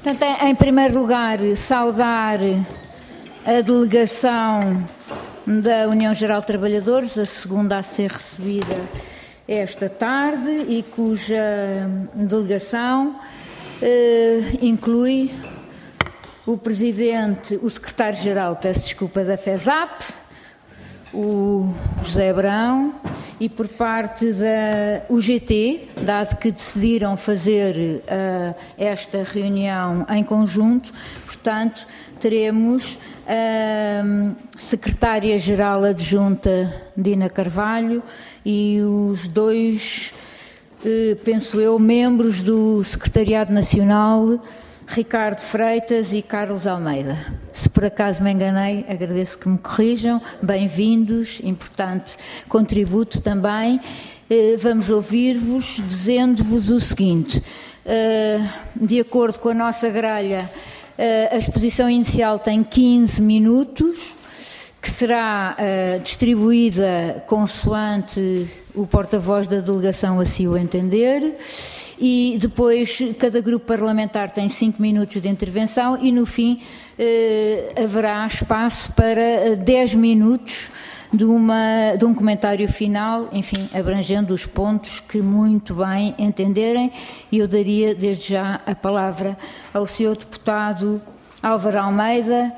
Portanto, em primeiro lugar, saudar a delegação da União Geral de Trabalhadores, a segunda a ser recebida esta tarde, e cuja delegação inclui o Presidente, o Secretário-Geral, peço desculpa, da FESAP, o José Abrão, e por parte da UGT, dado que decidiram fazer esta reunião em conjunto, portanto, teremos a Secretária-Geral Adjunta Dina Carvalho e os dois, penso eu, membros do Secretariado Nacional, Ricardo Freitas e Carlos Almeida. Se por acaso me enganei, agradeço que me corrijam. Bem-vindos, importante contributo também. Vamos ouvir-vos dizendo-vos o seguinte. De acordo com a nossa grelha, a exposição inicial tem 15 minutos, que será distribuída consoante o porta-voz da delegação assim o entender, e depois cada grupo parlamentar tem 5 minutos de intervenção e no fim haverá espaço para 10 minutos de um comentário final, enfim, abrangendo os pontos que muito bem entenderem, e eu daria desde já a palavra ao Sr. Deputado Álvaro Almeida.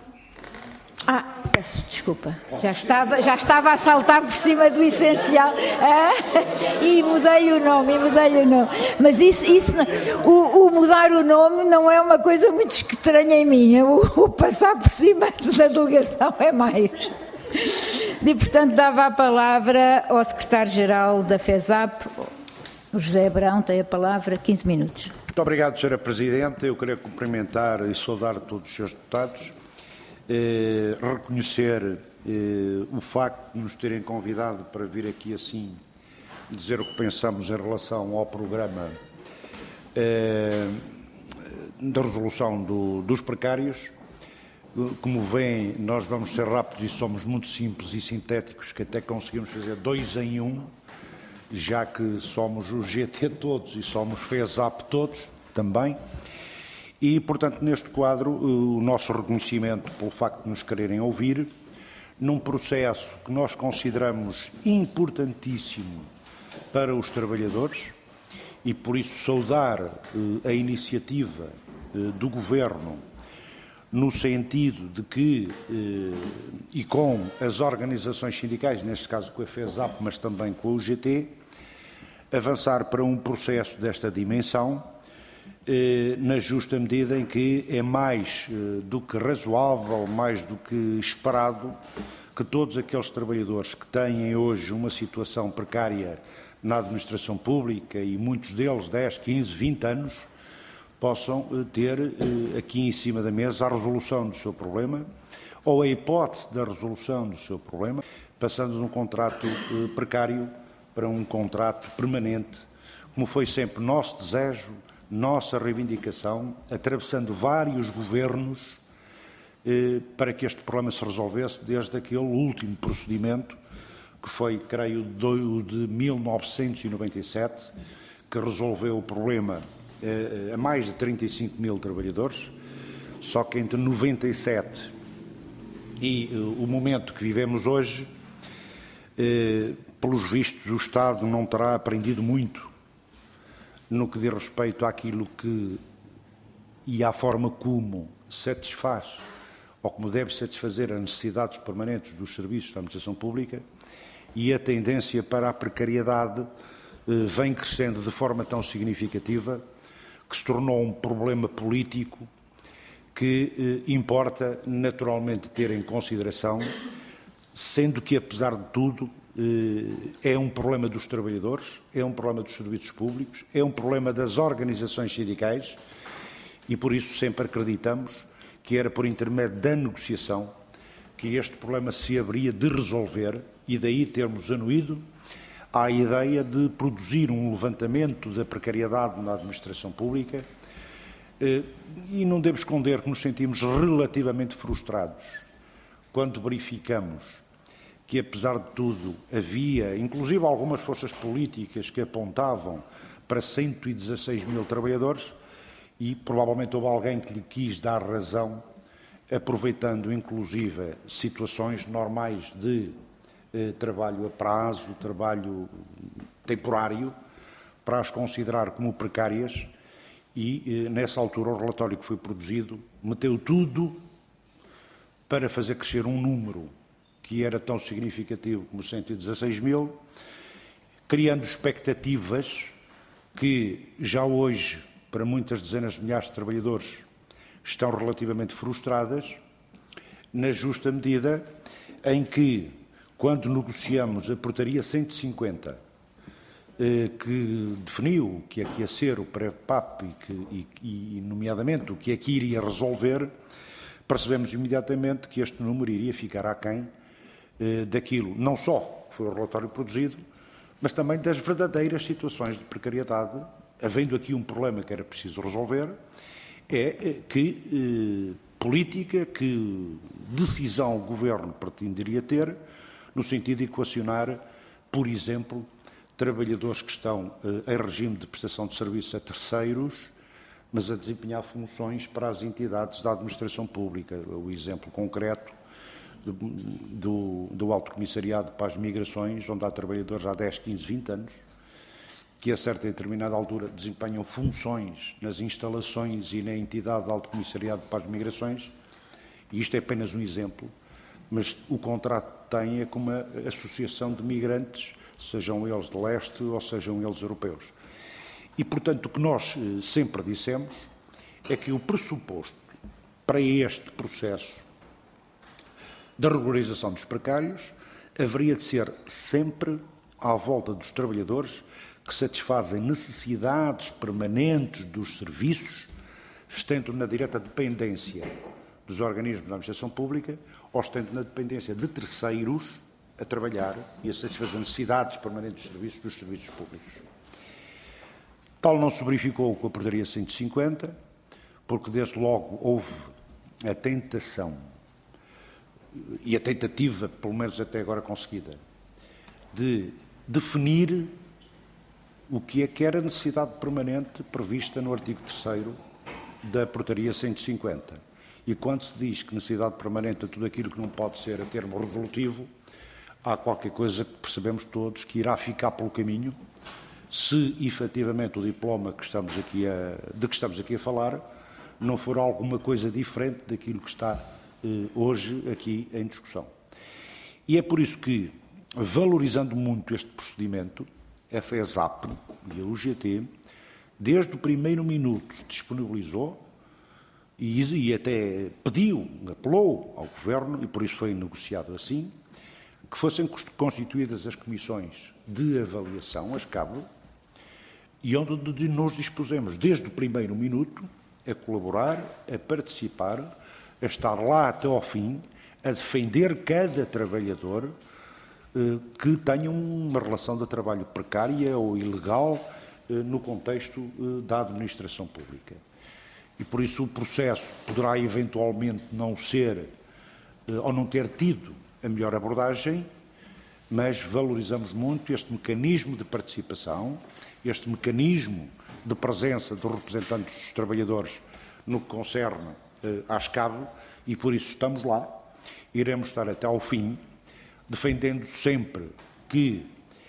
Peço desculpa, já estava a saltar por cima do essencial e mudei-lhe o nome. Mas isso o mudar o nome não é uma coisa muito estranha em mim, o passar por cima da delegação é mais. E, portanto, dava a palavra ao Secretário-Geral da FESAP, o José Abrão, tem a palavra, 15 minutos. Muito obrigado, Sra. Presidente. Eu queria cumprimentar e saudar todos os seus deputados. Reconhecer o facto de nos terem convidado para vir aqui assim dizer o que pensamos em relação ao programa da resolução dos precários. Como veem, nós vamos ser rápidos e somos muito simples e sintéticos, que até conseguimos fazer 2 em 1, já que somos o GT todos e somos FESAP todos também. E, portanto, neste quadro, o nosso reconhecimento pelo facto de nos quererem ouvir, num processo que nós consideramos importantíssimo para os trabalhadores, e por isso saudar a iniciativa do Governo no sentido de que, e com as organizações sindicais, neste caso com a FESAP, mas também com a UGT, avançar para um processo desta dimensão, na justa medida em que é mais do que razoável, mais do que esperado, que todos aqueles trabalhadores que têm hoje uma situação precária na administração pública, e muitos deles 10, 15, 20 anos, possam ter aqui em cima da mesa a resolução do seu problema, ou a hipótese da resolução do seu problema, passando de um contrato precário para um contrato permanente, como foi sempre nosso desejo, nossa reivindicação, atravessando vários governos, para que este problema se resolvesse desde aquele último procedimento, que foi, creio, de 1997, que resolveu o problema a mais de 35 mil trabalhadores, só que entre 97 e o momento que vivemos hoje, pelos vistos, o Estado não terá aprendido muito no que diz respeito àquilo que e à forma como satisfaz ou como deve satisfazer as necessidades permanentes dos serviços da administração pública, e a tendência para a precariedade vem crescendo de forma tão significativa que se tornou um problema político que importa naturalmente ter em consideração, sendo que, apesar de tudo, é um problema dos trabalhadores, é um problema dos serviços públicos, é um problema das organizações sindicais, e por isso sempre acreditamos que era por intermédio da negociação que este problema se haveria de resolver, e daí termos anuído à ideia de produzir um levantamento da precariedade na administração pública, e não devo esconder que nos sentimos relativamente frustrados quando verificamos que, apesar de tudo, havia, inclusive algumas forças políticas que apontavam para 116 mil trabalhadores, e provavelmente houve alguém que lhe quis dar razão, aproveitando inclusive situações normais de trabalho a prazo, trabalho temporário, para as considerar como precárias, e nessa altura o relatório que foi produzido meteu tudo para fazer crescer um número que era tão significativo como 116 mil, criando expectativas que já hoje, para muitas dezenas de milhares de trabalhadores, estão relativamente frustradas, na justa medida em que, quando negociamos a portaria 150, que definiu o que é que ia ser o PREV-PAP e, nomeadamente, o que é que iria resolver, percebemos imediatamente que este número iria ficar aquém daquilo, não só que foi o relatório produzido, mas também das verdadeiras situações de precariedade, havendo aqui um problema que era preciso resolver, é que política, que decisão o Governo pretenderia ter, no sentido de equacionar, por exemplo, trabalhadores que estão em regime de prestação de serviços a terceiros, mas a desempenhar funções para as entidades da administração pública. O exemplo concreto do Alto Comissariado para as Migrações, onde há trabalhadores há 10, 15, 20 anos, que a certa e determinada altura desempenham funções nas instalações e na entidade do Alto Comissariado para as Migrações, e isto é apenas um exemplo, mas o contrato tem é com uma associação de migrantes, sejam eles de leste ou sejam eles europeus. E, portanto, o que nós sempre dissemos é que o pressuposto para este processo da regularização dos precários haveria de ser sempre à volta dos trabalhadores que satisfazem necessidades permanentes dos serviços, estando na direta dependência dos organismos da administração pública ou estando na dependência de terceiros a trabalhar e a satisfazer necessidades permanentes dos serviços públicos. Tal não se verificou com a portaria 150, porque desde logo houve a tentação e a tentativa, pelo menos até agora conseguida, de definir o que era a necessidade permanente prevista no artigo 3º da portaria 150. E quando se diz que necessidade permanente é tudo aquilo que não pode ser a termo resolutivo, há qualquer coisa que percebemos todos que irá ficar pelo caminho se efetivamente o diploma de que estamos aqui a falar não for alguma coisa diferente daquilo que está hoje aqui em discussão. E é por isso que, valorizando muito este procedimento, a FESAP e a UGT, desde o primeiro minuto se disponibilizou e até pediu, apelou ao Governo, e por isso foi negociado assim, que fossem constituídas as comissões de avaliação, as CAB, e onde nos dispusemos, desde o primeiro minuto, a colaborar, a participar, a estar lá até ao fim, a defender cada trabalhador que tenha uma relação de trabalho precária ou ilegal no contexto da administração pública. E por isso o processo poderá eventualmente não ser ou não ter tido a melhor abordagem, mas valorizamos muito este mecanismo de participação, este mecanismo de presença dos representantes dos trabalhadores no que concerne às CAB, e por isso estamos lá, iremos estar até ao fim, defendendo sempre que,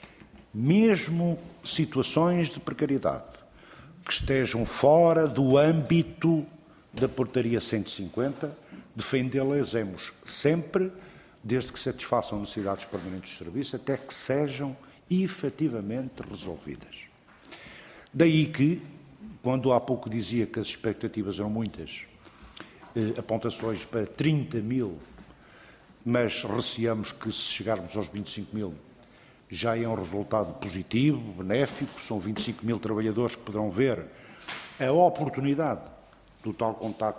mesmo situações de precariedade que estejam fora do âmbito da portaria 150, defendê-las sempre, desde que satisfaçam necessidades permanentes de serviço, até que sejam efetivamente resolvidas. Daí que, quando há pouco dizia que as expectativas eram muitas, apontações para 30 mil, mas receamos que se chegarmos aos 25 mil já é um resultado positivo, benéfico, são 25 mil trabalhadores que poderão ver a oportunidade do tal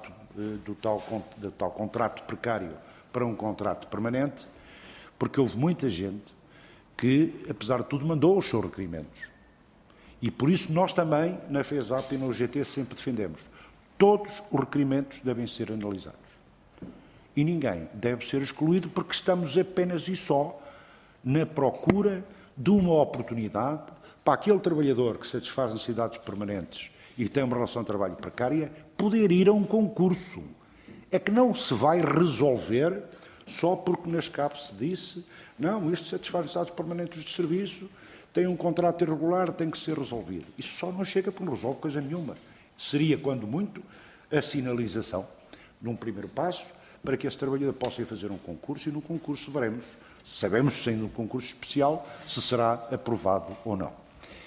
contrato precário para um contrato permanente, porque houve muita gente que, apesar de tudo, mandou os seus requerimentos. E por isso nós também, na FESAP e na UGT, sempre defendemos. Todos os requerimentos devem ser analisados. E ninguém deve ser excluído porque estamos apenas e só na procura de uma oportunidade para aquele trabalhador que satisfaz necessidades permanentes e tem uma relação de trabalho precária, poder ir a um concurso. É que não se vai resolver só porque na SCAP se disse não, isto satisfaz necessidades permanentes de serviço, tem um contrato irregular, tem que ser resolvido. Isso só não chega porque não resolve coisa nenhuma. Seria, quando muito, a sinalização de um primeiro passo para que esse trabalhador possa ir fazer um concurso e no concurso veremos, sabemos, sendo um concurso especial, se será aprovado ou não.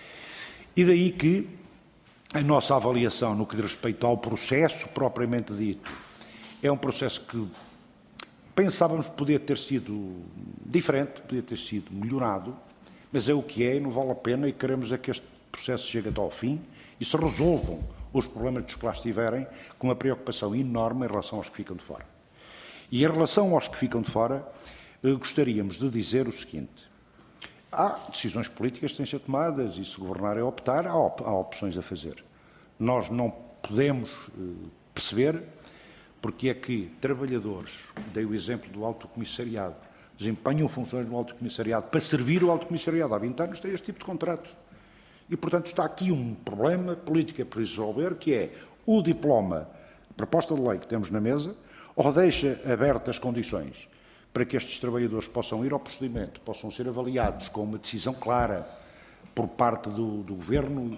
E daí que a nossa avaliação no que diz respeito ao processo propriamente dito é um processo que pensávamos que podia ter sido diferente, podia ter sido melhorado, mas é o que é e não vale a pena e queremos é que este processo chegue até ao fim e se resolvam os problemas dos que lá estiverem com uma preocupação enorme em relação aos que ficam de fora. E em relação aos que ficam de fora, gostaríamos de dizer o seguinte: há decisões políticas que têm de ser tomadas e se governar é optar, há opções a fazer. Nós não podemos perceber porque é que trabalhadores, dei o exemplo do Alto Comissariado, desempenham funções no Alto Comissariado para servir o Alto Comissariado há 20 anos, têm este tipo de contratos. E, portanto, está aqui um problema político para resolver, que é o diploma, a proposta de lei que temos na mesa, ou deixa abertas as condições para que estes trabalhadores possam ir ao procedimento, possam ser avaliados com uma decisão clara por parte do Governo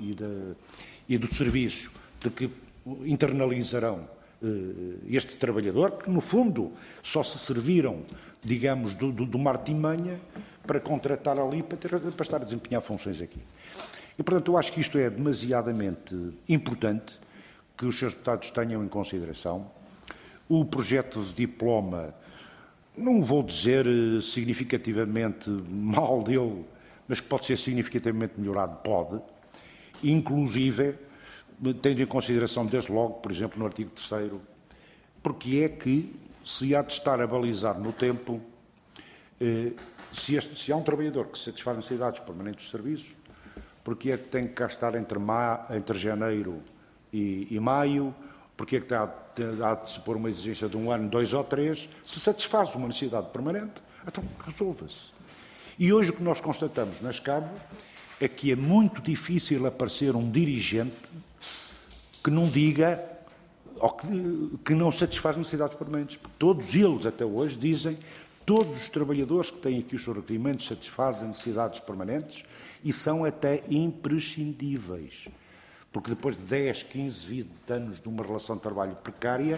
e do Serviço, de que internalizarão este trabalhador, que no fundo só se serviram, digamos, de uma artimanha para contratar ali, para estar a desempenhar funções aqui. E, portanto, eu acho que isto é demasiadamente importante que os seus deputados tenham em consideração. O projeto de diploma, não vou dizer significativamente mal dele, mas que pode ser significativamente melhorado, pode, inclusive tendo em consideração, desde logo, por exemplo, no artigo 3º, porque é que se há de estar a balizar no tempo, se há um trabalhador que satisfaz necessidades permanentes de serviço, porque é que tem que cá estar entre janeiro e maio, porque é que há de se pôr uma exigência de 1 ano, 2 ou 3, se satisfaz uma necessidade permanente, então resolva-se. E hoje o que nós constatamos na SCAB é que é muito difícil aparecer um dirigente que não diga ou que não satisfaz necessidades permanentes. Porque todos eles, até hoje, dizem todos os trabalhadores que têm aqui os seus requerimentos satisfazem necessidades permanentes e são até imprescindíveis. Porque depois de 10, 15, 20 anos de uma relação de trabalho precária,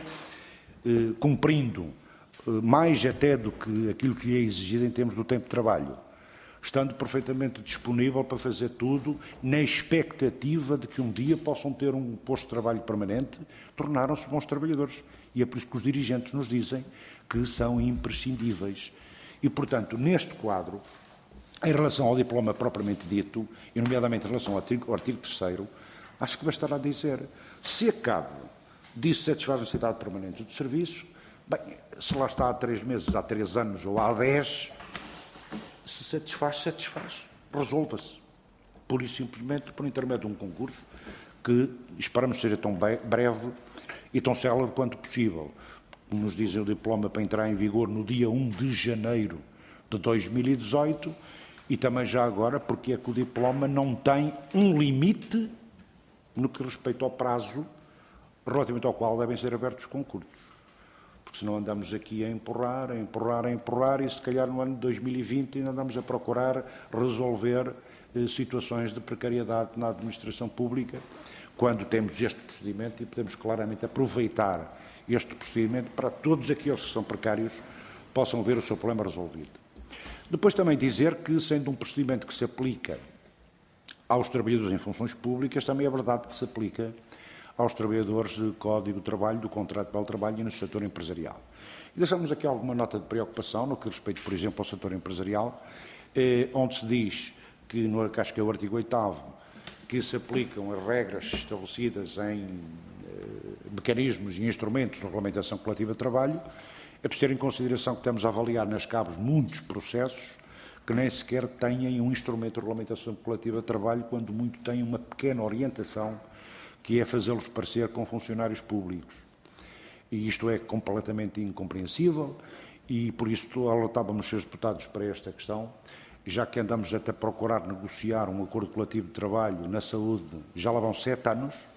cumprindo mais até do que aquilo que lhe é exigido em termos do tempo de trabalho, estando perfeitamente disponível para fazer tudo, na expectativa de que um dia possam ter um posto de trabalho permanente, tornaram-se bons trabalhadores. E é por isso que os dirigentes nos dizem que são imprescindíveis. E, portanto, neste quadro, em relação ao diploma propriamente dito, e nomeadamente em relação ao artigo 3º, acho que bastará dizer, se a CAB disse satisfaz a necessidade permanente de serviço, bem, se lá está há 3 meses, há 3 anos ou há 10, se satisfaz, resolva-se. Pura e simplesmente por intermédio de um concurso que esperamos seja tão breve e tão célebre quanto possível. Como nos dizem, o diploma para entrar em vigor no dia 1 de janeiro de 2018 e também já agora porque é que o diploma não tem um limite no que respeita ao prazo relativamente ao qual devem ser abertos os concursos. Porque senão andamos aqui a empurrar e se calhar no ano de 2020 ainda andamos a procurar resolver situações de precariedade na administração pública, quando temos este procedimento e podemos claramente aproveitar este procedimento para todos aqueles que são precários possam ver o seu problema resolvido. Depois também dizer que, sendo um procedimento que se aplica aos trabalhadores em funções públicas, também é verdade que se aplica aos trabalhadores de Código de Trabalho, do Contrato de Trabalho e no setor empresarial. E deixamos aqui alguma nota de preocupação no que diz respeito, por exemplo, ao setor empresarial, onde se diz que, acho que é o artigo 8º, que se aplicam as regras estabelecidas em mecanismos e instrumentos de regulamentação coletiva de trabalho. É preciso ter em consideração que estamos a avaliar nas cabos muitos processos que nem sequer têm um instrumento de regulamentação coletiva de trabalho, quando muito têm uma pequena orientação, que é fazê-los parecer com funcionários públicos. E isto é completamente incompreensível e, por isso, alertávamos os seus deputados para esta questão, já que andamos até a procurar negociar um acordo coletivo de trabalho na saúde, já lá vão 7 anos,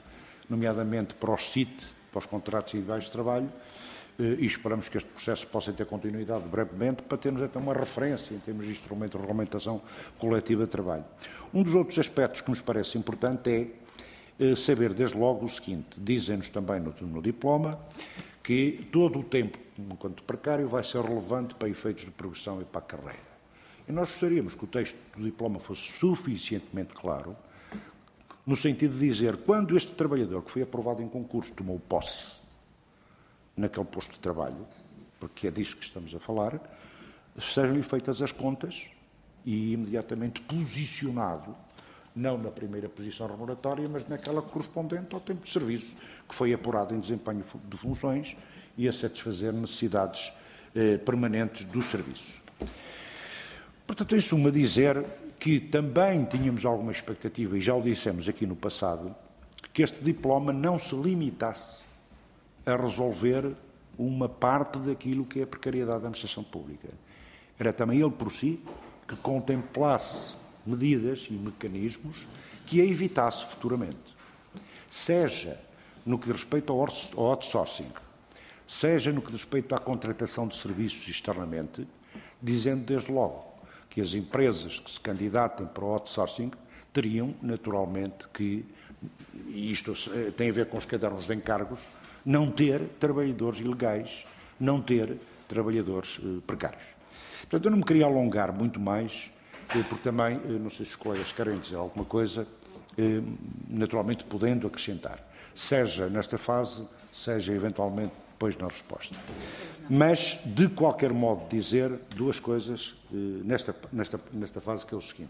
nomeadamente para os CIT, para os contratos individuais de trabalho, e esperamos que este processo possa ter continuidade brevemente para termos até uma referência em termos de instrumento de regulamentação coletiva de trabalho. Um dos outros aspectos que nos parece importante é saber desde logo o seguinte: dizem-nos também no diploma que todo o tempo, enquanto precário, vai ser relevante para efeitos de progressão e para a carreira. E nós gostaríamos que o texto do diploma fosse suficientemente claro, no sentido de dizer, quando este trabalhador que foi aprovado em concurso tomou posse naquele posto de trabalho, porque é disso que estamos a falar, sejam-lhe feitas as contas e imediatamente posicionado, não na primeira posição remuneratória, mas naquela correspondente ao tempo de serviço, que foi apurado em desempenho de funções e a satisfazer necessidades permanentes do serviço. Portanto, em suma, dizer que também tínhamos alguma expectativa, e já o dissemos aqui no passado, que este diploma não se limitasse a resolver uma parte daquilo que é a precariedade da administração pública. Era também ele por si que contemplasse medidas e mecanismos que a evitasse futuramente. Seja no que diz respeito ao outsourcing, seja no que diz respeito à contratação de serviços externamente, dizendo desde logo que as empresas que se candidatem para o outsourcing teriam naturalmente que, e isto tem a ver com os cadernos de encargos, não ter trabalhadores ilegais, não ter trabalhadores precários. Portanto, eu não me queria alongar muito mais, porque também, não sei se os colegas querem dizer alguma coisa, naturalmente podendo acrescentar, seja nesta fase, seja eventualmente depois na resposta. Mas, de qualquer modo, dizer duas coisas nesta fase, que é o seguinte: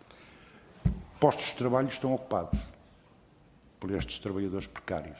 postos de trabalho estão ocupados por estes trabalhadores precários.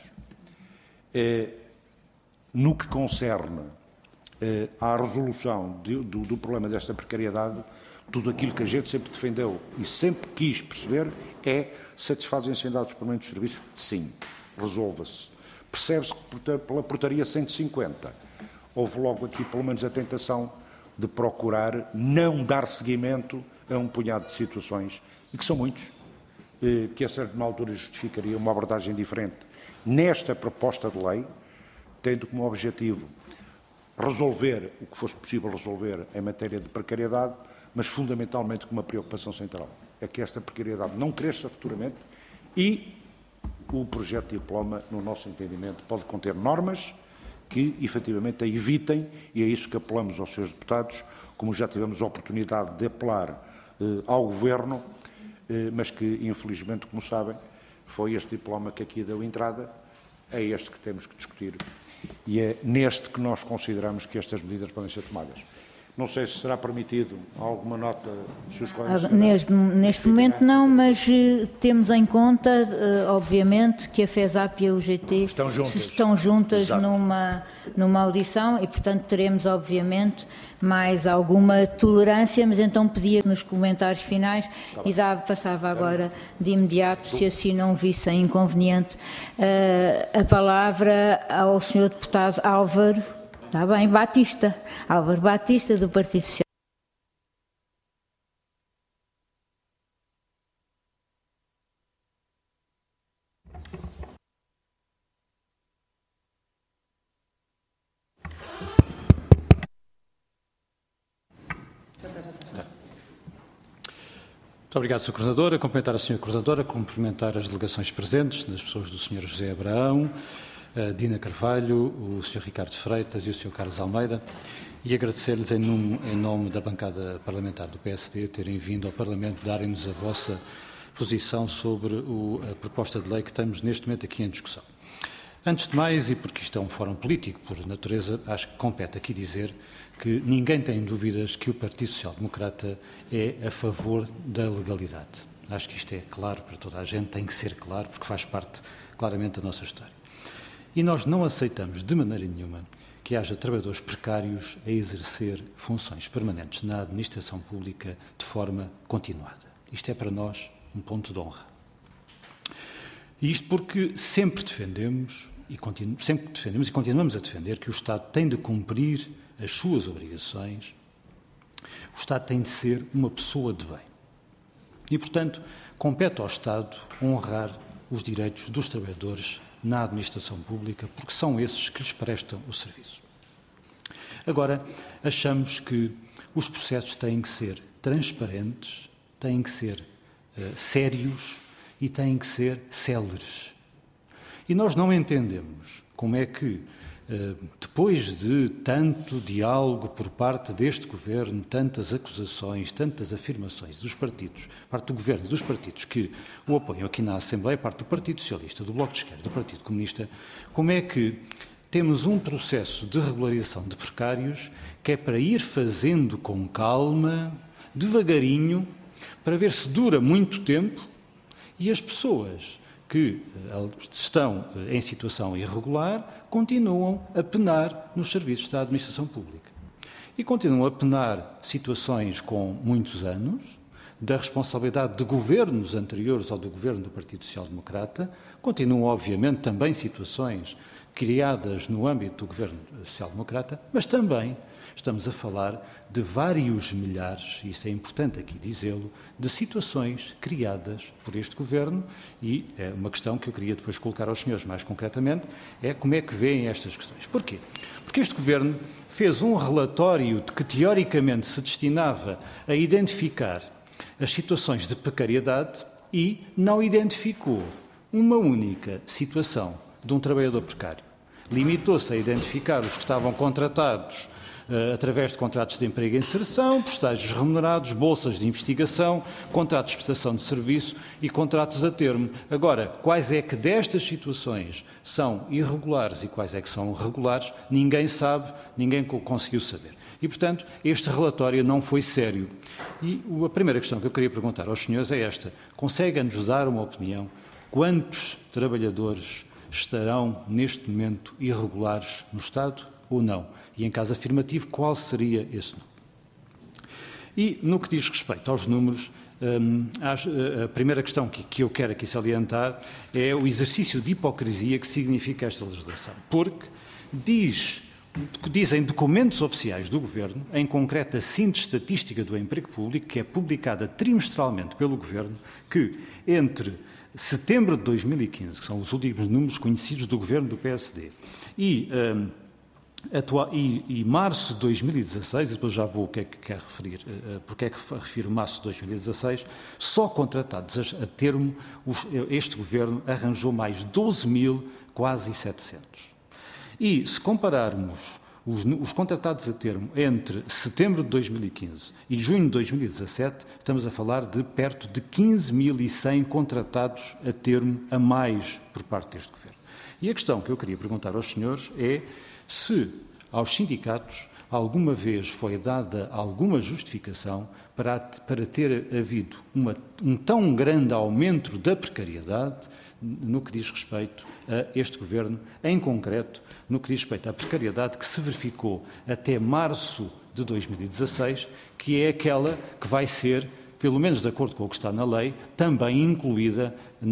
No que concerne à resolução do problema desta precariedade, tudo aquilo que a gente sempre defendeu e sempre quis perceber é: satisfazem-se em dados permanentes de serviços? Sim, resolva-se. Percebe-se que pela portaria 150 houve logo aqui pelo menos a tentação de procurar não dar seguimento a um punhado de situações, e que são muitos, que a certa altura justificaria uma abordagem diferente nesta proposta de lei, tendo como objetivo resolver o que fosse possível resolver em matéria de precariedade, mas fundamentalmente com uma preocupação central: é que esta precariedade não cresça futuramente, e o projeto de diploma, no nosso entendimento, pode conter normas que efetivamente a evitem, e é isso que apelamos aos seus deputados, como já tivemos a oportunidade de apelar ao Governo, mas que infelizmente, como sabem, foi este diploma que aqui deu entrada, é este que temos que discutir e é neste que nós consideramos que estas medidas podem ser tomadas. Não sei se será permitido alguma nota, se os colegas... Neste momento não, mas temos em conta, obviamente, que a FESAP e a UGT estão juntas numa audição e, portanto, teremos, obviamente, mais alguma tolerância, mas então pedia nos comentários finais e passava agora de imediato, se assim não vissem inconveniente, a palavra ao Sr. Deputado Álvaro Álvaro Batista, do Partido Social. Muito obrigado, Sr. Coordenador. A cumprimentar a Sra. Coordenadora, cumprimentar as delegações presentes, nas pessoas do Sr. José Abraão, a Dina Carvalho, o Sr. Ricardo Freitas e o Sr. Carlos Almeida, e agradecer-lhes em nome da bancada parlamentar do PSD terem vindo ao Parlamento darem-nos a vossa posição sobre a proposta de lei que estamos neste momento aqui em discussão. Antes de mais, e porque isto é um fórum político por natureza, acho que compete aqui dizer que ninguém tem dúvidas que o Partido Social Democrata é a favor da legalidade. Acho que isto é claro para toda a gente, tem que ser claro, porque faz parte claramente da nossa história. E nós não aceitamos de maneira nenhuma que haja trabalhadores precários a exercer funções permanentes na administração pública de forma continuada. Isto é para nós um ponto de honra. E isto porque sempre defendemos e continuamos a defender que o Estado tem de cumprir as suas obrigações, o Estado tem de ser uma pessoa de bem. E, portanto, compete ao Estado honrar os direitos dos trabalhadores na administração pública, porque são esses que lhes prestam o serviço. Agora, achamos que os processos têm que ser transparentes, têm que ser sérios e têm que ser céleres. E nós não entendemos como é que, depois de tanto diálogo por parte deste Governo, tantas acusações, tantas afirmações dos partidos, parte do Governo e dos partidos que o apoiam aqui na Assembleia, parte do Partido Socialista, do Bloco de Esquerda, do Partido Comunista, como é que temos um processo de regularização de precários que é para ir fazendo com calma, devagarinho, para ver se dura muito tempo e as pessoas que estão em situação irregular continuam a penar nos serviços da administração pública. E continuam a penar situações com muitos anos, da responsabilidade de governos anteriores ao do governo do Partido Social Democrata, continuam, obviamente, também situações criadas no âmbito do governo Social Democrata, mas também estamos a falar de vários milhares, e isso é importante aqui dizê-lo, de situações criadas por este Governo, e é uma questão que eu queria depois colocar aos senhores mais concretamente, é como é que veem estas questões. Porquê? Porque este Governo fez um relatório de que teoricamente se destinava a identificar as situações de precariedade e não identificou uma única situação de um trabalhador precário. Limitou-se a identificar os que estavam contratados através de contratos de emprego e inserção, por estágios remunerados, bolsas de investigação, contratos de prestação de serviço e contratos a termo. Agora, quais é que destas situações são irregulares e quais é que são regulares, ninguém sabe, ninguém conseguiu saber. E, portanto, este relatório não foi sério. E a primeira questão que eu queria perguntar aos senhores é esta. Conseguem-nos dar uma opinião? Quantos trabalhadores estarão, neste momento, irregulares no Estado ou não? E, em caso afirmativo, qual seria esse número? E, no que diz respeito aos números, a primeira questão que eu quero aqui salientar é o exercício de hipocrisia que significa esta legislação. Porque dizem documentos oficiais do Governo, em concreto a Síntese Estatística do Emprego Público, que é publicada trimestralmente pelo Governo, que entre setembro de 2015, que são os últimos números conhecidos do Governo do PSD, e março de 2016, e depois já vou o que é que quero referir, porque é que refiro março de 2016, só contratados a termo, este Governo arranjou mais 12.000, quase 700. E se compararmos os contratados a termo entre setembro de 2015 e junho de 2017, estamos a falar de perto de 15.100 contratados a termo a mais por parte deste Governo. E a questão que eu queria perguntar aos senhores é se aos sindicatos alguma vez foi dada alguma justificação para ter havido um tão grande aumento da precariedade no que diz respeito a este Governo, em concreto, no que diz respeito à precariedade que se verificou até março de 2016, que é aquela que vai ser, pelo menos de acordo com o que está na lei, também incluída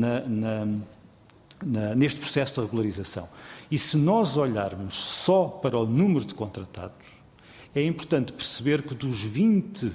neste processo de regularização. E se nós olharmos só para o número de contratados, é importante perceber que dos 20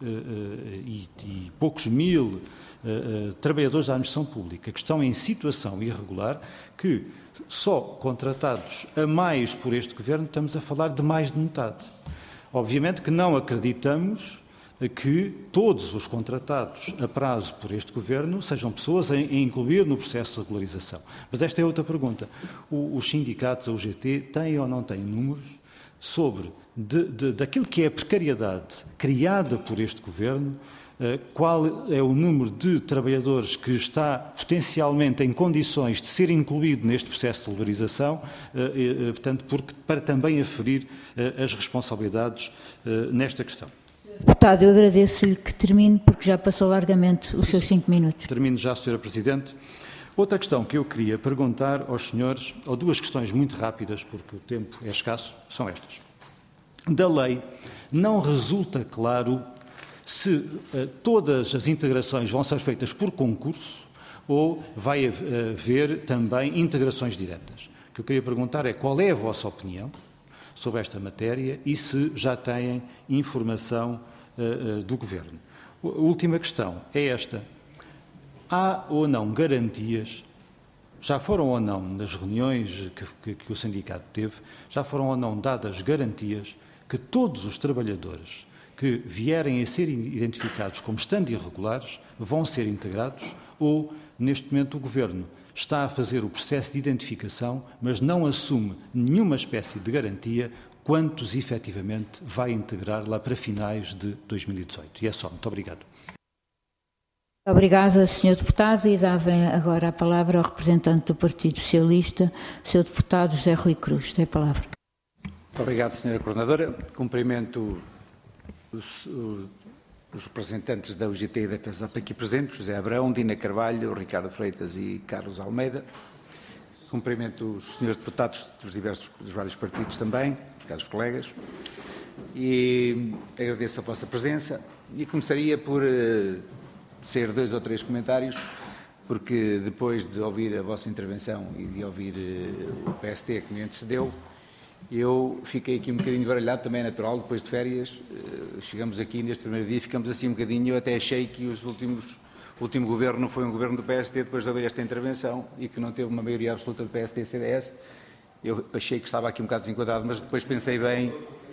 e poucos mil trabalhadores da administração pública que estão em situação irregular, que só contratados a mais por este Governo estamos a falar de mais de metade. Obviamente que não acreditamos que todos os contratados a prazo por este Governo sejam pessoas a incluir no processo de regularização. Mas esta é outra pergunta. Os sindicatos, a UGT, têm ou não têm números sobre daquilo que é a precariedade criada por este Governo, qual é o número de trabalhadores que está potencialmente em condições de ser incluído neste processo de regularização, portanto, para também aferir as responsabilidades nesta questão. Deputado, eu agradeço-lhe que termine, porque já passou largamente os seus 5 minutos. Termino já, Sra. Presidente. Outra questão que eu queria perguntar aos senhores, ou duas questões muito rápidas, porque o tempo é escasso, são estas. Da lei não resulta claro se todas as integrações vão ser feitas por concurso ou vai haver também integrações diretas. O que eu queria perguntar é qual é a vossa opinião sobre esta matéria e se já têm informação do Governo. A última questão é esta. Há ou não garantias já foram ou não, nas reuniões que o sindicato teve, já foram ou não dadas garantias que todos os trabalhadores que vierem a ser identificados como estando irregulares vão ser integrados, ou, neste momento, o Governo está a fazer o processo de identificação, mas não assume nenhuma espécie de garantia quantos efetivamente vai integrar lá para finais de 2018. E é só. Muito obrigado. Obrigada, Sr. Deputado, e dava agora a palavra ao representante do Partido Socialista, Sr. Deputado José Rui Cruz. Tem a palavra. Muito obrigado, Sra. Coordenadora. Cumprimento os representantes da UGT e da FESAP aqui presentes, José Abrão, Dina Carvalho, Ricardo Freitas e Carlos Almeida. Cumprimento os senhores deputados dos vários partidos também, os caros colegas, e agradeço a vossa presença e começaria por ser 2 ou 3 comentários, porque depois de ouvir a vossa intervenção e de ouvir o PST que me antecedeu, eu fiquei aqui um bocadinho baralhado, também é natural, depois de férias, chegamos aqui neste primeiro dia, ficamos assim um bocadinho, eu até achei que o último governo foi um governo do PSD, depois de ouvir esta intervenção, e que não teve uma maioria absoluta do PSD e CDS, eu achei que estava aqui um bocado desenquadrado, mas depois pensei bem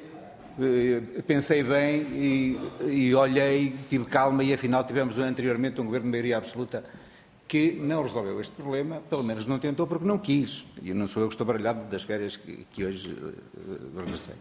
e olhei, tive calma, e afinal tivemos anteriormente um governo de maioria absoluta que não resolveu este problema, pelo menos não tentou porque não quis. E não sou eu que estou baralhado das férias que hoje regressei.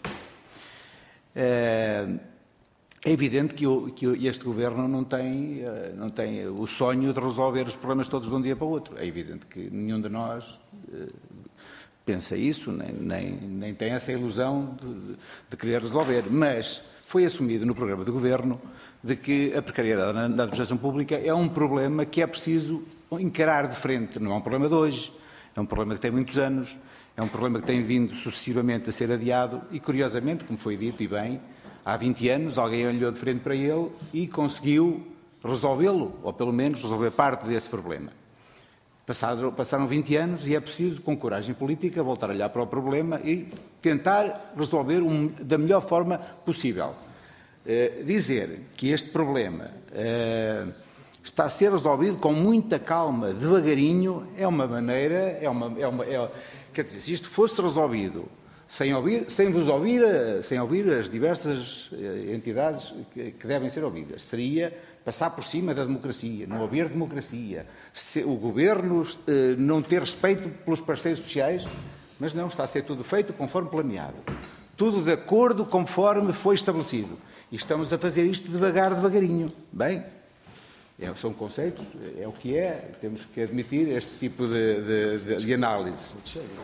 É evidente que este Governo não tem o sonho de resolver os problemas todos de um dia para o outro. É evidente que nenhum de nós pensa isso, nem tem essa ilusão de querer resolver. Mas foi assumido no programa do Governo de que a precariedade na administração pública é um problema que é preciso encarar de frente. Não é um problema de hoje, é um problema que tem muitos anos, é um problema que tem vindo sucessivamente a ser adiado e, curiosamente, como foi dito e bem, há 20 anos alguém olhou de frente para ele e conseguiu resolvê-lo, ou pelo menos resolver parte desse problema. Passaram 20 anos e é preciso, com coragem política, voltar a olhar para o problema e tentar resolver da melhor forma possível. Dizer que este problema está a ser resolvido com muita calma, devagarinho, é uma maneira, quer dizer, se isto fosse resolvido sem ouvir as diversas entidades que devem ser ouvidas, seria passar por cima da democracia, não haver democracia, o Governo não ter respeito pelos parceiros sociais, mas não, está a ser tudo feito conforme planeado, tudo de acordo conforme foi estabelecido. E estamos a fazer isto devagarinho. Bem, são conceitos, é o que é, temos que admitir este tipo de análise.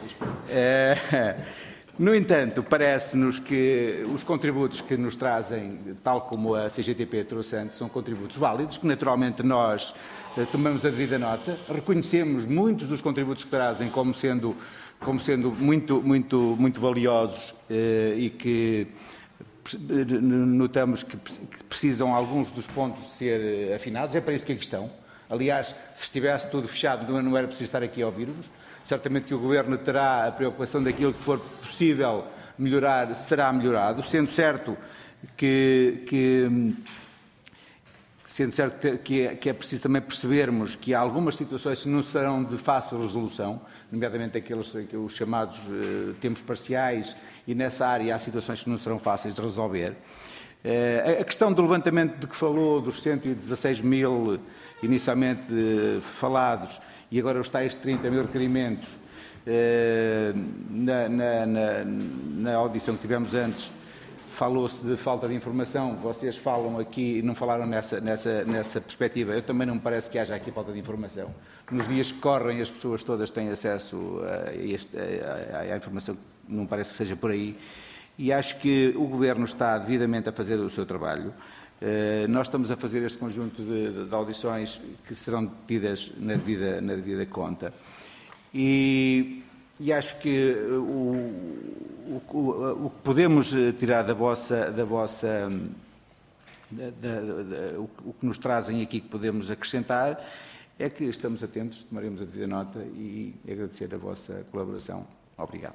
No entanto, parece-nos que os contributos que nos trazem, tal como a CGTP trouxe antes, são contributos válidos, que naturalmente nós tomamos a devida nota, reconhecemos muitos dos contributos que trazem como sendo muito valiosos e que notamos que precisam alguns dos pontos de ser afinados, é para isso que aqui estão. Aliás, se estivesse tudo fechado, não era preciso estar aqui a ouvir-vos. Certamente que o Governo terá a preocupação daquilo que for possível melhorar, será melhorado, sendo certo que é preciso também percebermos que há algumas situações que não serão de fácil resolução, nomeadamente aqueles os chamados tempos parciais, e nessa área há situações que não serão fáceis de resolver. A questão do levantamento de que falou, dos 116 mil inicialmente falados, e agora os tais 30 mil requerimentos, na audição que tivemos antes, falou-se de falta de informação, vocês falam aqui, não falaram nessa perspectiva, eu também não me parece que haja aqui falta de informação. Nos dias que correm as pessoas todas têm acesso à informação, não parece que seja por aí, e acho que o Governo está devidamente a fazer o seu trabalho. Nós estamos a fazer este conjunto de audições que serão tidas na devida conta. E acho que o que podemos tirar o que nos trazem aqui, que podemos acrescentar, é que estamos atentos, tomaremos a devida nota e agradecer a vossa colaboração. Obrigado.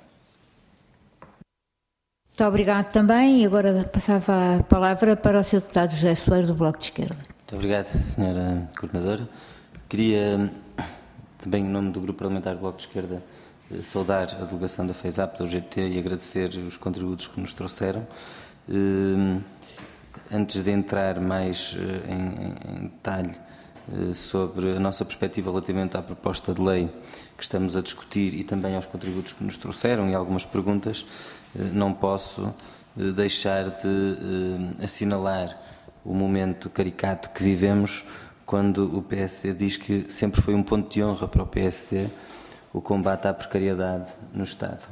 Muito obrigado também. E agora passava a palavra para o Sr. Deputado José Soeiro, do Bloco de Esquerda. Muito obrigado, Sra. Coordenadora. Queria também em nome do Grupo Parlamentar do Bloco de Esquerda, saudar a delegação da FESAP, da UGT e agradecer os contributos que nos trouxeram. Antes de entrar mais em detalhe sobre a nossa perspectiva relativamente à proposta de lei que estamos a discutir e também aos contributos que nos trouxeram e algumas perguntas, não posso deixar de assinalar o momento caricato que vivemos quando o PSD diz que sempre foi um ponto de honra para o PSD o combate à precariedade no Estado.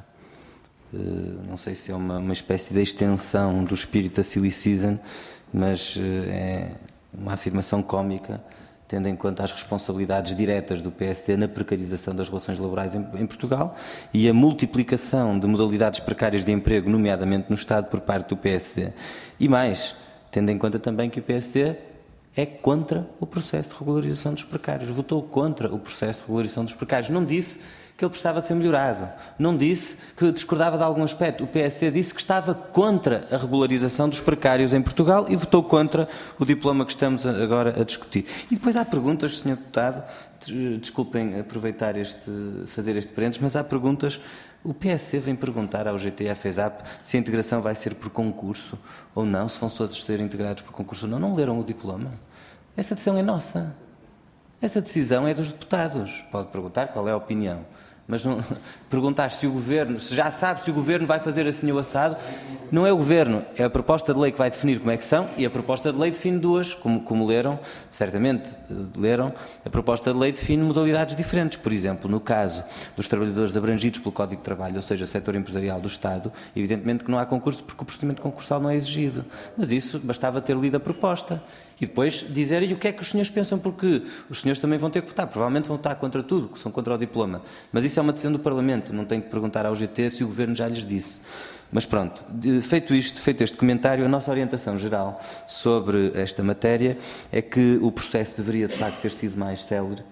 Não sei se é uma espécie de extensão do espírito da Silly Season, mas é uma afirmação cómica, tendo em conta as responsabilidades diretas do PSD na precarização das relações laborais em Portugal e a multiplicação de modalidades precárias de emprego, nomeadamente no Estado, por parte do PSD. E mais, tendo em conta também que o PSD é contra o processo de regularização dos precários, votou contra o processo de regularização dos precários. Não disse que ele precisava ser melhorado, não disse que discordava de algum aspecto. O PSD disse que estava contra a regularização dos precários em Portugal e votou contra o diploma que estamos agora a discutir. E depois há perguntas, Sr. Deputado, desculpem aproveitar fazer este parênteses, mas há perguntas. O PSD vem perguntar ao UGT e à FESAP se a integração vai ser por concurso ou não, se vão todos ser integrados por concurso ou não. Não leram o diploma? Essa decisão é nossa. Essa decisão é dos deputados. Pode perguntar qual é a opinião. Mas não perguntar se o Governo, se já sabe se o Governo vai fazer assim ou assado, não é o Governo, é a proposta de lei que vai definir como é que são e a proposta de lei define duas, como leram, certamente leram, a proposta de lei define modalidades diferentes. Por exemplo, no caso dos trabalhadores abrangidos pelo Código de Trabalho, ou seja, setor empresarial do Estado, evidentemente que não há concurso porque o procedimento concursal não é exigido. Mas isso bastava ter lido a proposta. E depois dizerem o que é que os senhores pensam, porque os senhores também vão ter que votar, provavelmente vão votar contra tudo, que são contra o diploma. Mas isso é uma decisão do Parlamento, não tenho que perguntar ao GT se o Governo já lhes disse. Mas pronto, feito este comentário, a nossa orientação geral sobre esta matéria é que o processo deveria de facto ter sido mais célere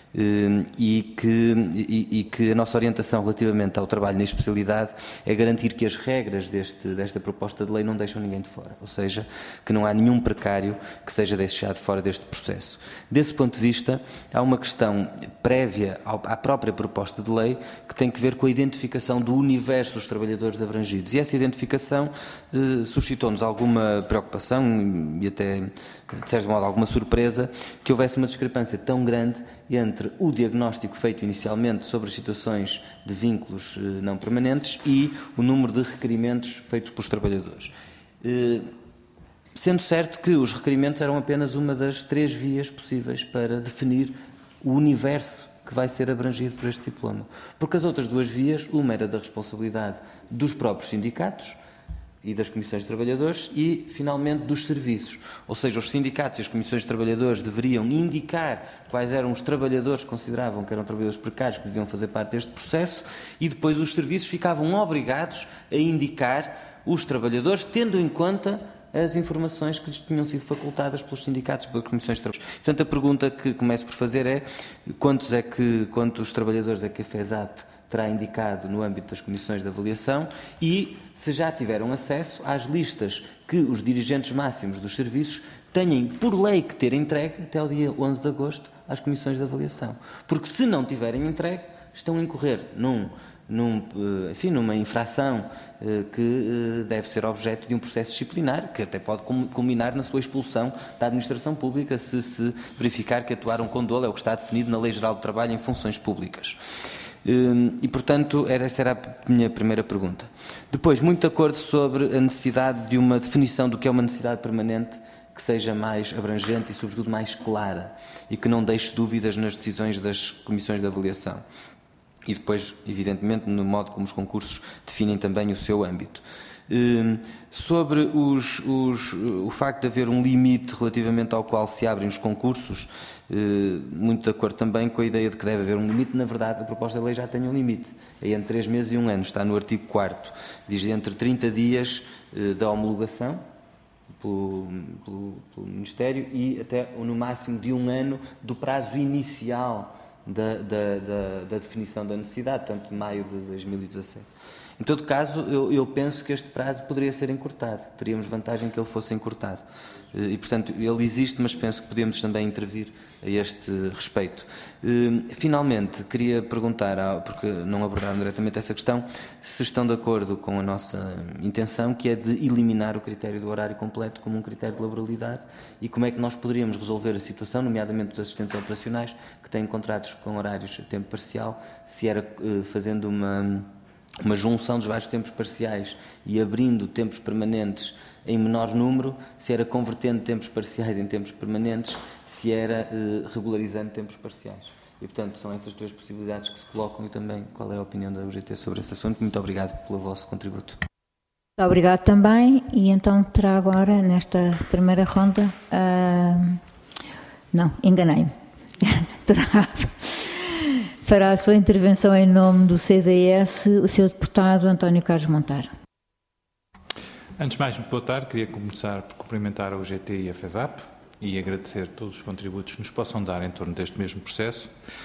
e que a nossa orientação relativamente ao trabalho na especialidade é garantir que as regras desta proposta de lei não deixam ninguém de fora, ou seja, que não há nenhum precário que seja deixado fora deste processo. Desse ponto de vista, há uma questão prévia à própria proposta de lei que tem que ver com a identificação do universo dos trabalhadores abrangidos, e essa identificação suscitou-nos alguma preocupação e até, de certo modo, alguma surpresa que houvesse uma discrepância tão grande entre o diagnóstico feito inicialmente sobre as situações de vínculos não permanentes e o número de requerimentos feitos pelos trabalhadores. Sendo certo que os requerimentos eram apenas uma das 3 vias possíveis para definir o universo que vai ser abrangido por este diploma. Porque as outras 2 vias, uma era da responsabilidade dos próprios sindicatos e das comissões de trabalhadores e, finalmente, dos serviços. Ou seja, os sindicatos e as comissões de trabalhadores deveriam indicar quais eram os trabalhadores que consideravam que eram trabalhadores precários que deviam fazer parte deste processo e depois os serviços ficavam obrigados a indicar os trabalhadores, tendo em conta as informações que lhes tinham sido facultadas pelos sindicatos e pelas comissões de trabalho. Portanto, a pergunta que começo por fazer é quantos trabalhadores é que a FESAP terá indicado no âmbito das comissões de avaliação e se já tiveram acesso às listas que os dirigentes máximos dos serviços têm, por lei, que ter entregue até ao dia 11 de agosto às comissões de avaliação. Porque se não tiverem entregue, estão a incorrer numa infração que deve ser objeto de um processo disciplinar, que até pode culminar na sua expulsão da administração pública se verificar que atuaram com dolo, é o que está definido na Lei Geral do Trabalho em funções públicas. E, portanto, essa era a minha primeira pergunta. Depois, muito de acordo sobre a necessidade de uma definição do que é uma necessidade permanente que seja mais abrangente e, sobretudo, mais clara e que não deixe dúvidas nas decisões das comissões de avaliação. E depois, evidentemente, no modo como os concursos definem também o seu âmbito. Sobre o facto de haver um limite relativamente ao qual se abrem os concursos, muito de acordo também com a ideia de que deve haver um limite. Na verdade, a proposta de lei já tem um limite, é entre 3 meses e 1 ano, está no artigo 4º, diz entre 30 dias da homologação pelo Ministério e até no máximo de 1 ano do prazo inicial da definição da necessidade, portanto, maio de 2017. Em todo caso, eu penso que este prazo poderia ser encurtado, teríamos vantagem que ele fosse encurtado. E, portanto, ele existe, mas penso que podemos também intervir a este respeito. Finalmente, queria perguntar, porque não abordaram diretamente essa questão, se estão de acordo com a nossa intenção, que é de eliminar o critério do horário completo como um critério de laboralidade, e como é que nós poderíamos resolver a situação, nomeadamente dos assistentes operacionais, que têm contratos com horários a tempo parcial, se era fazendo uma junção dos vários tempos parciais e abrindo tempos permanentes em menor número, se era convertendo tempos parciais em tempos permanentes, se era regularizando tempos parciais. E, portanto, são essas três possibilidades que se colocam, e também qual é a opinião da UGT sobre esse assunto. Muito obrigado pelo vosso contributo. Muito obrigado também, e então terá agora, nesta primeira ronda, não, enganei-me, fará a sua intervenção em nome do CDS o Sr. Deputado António Carlos Monteiro. Antes de mais, muito boa tarde. Queria começar por cumprimentar a UGT e a FESAP e agradecer todos os contributos que nos possam dar em torno deste mesmo processo.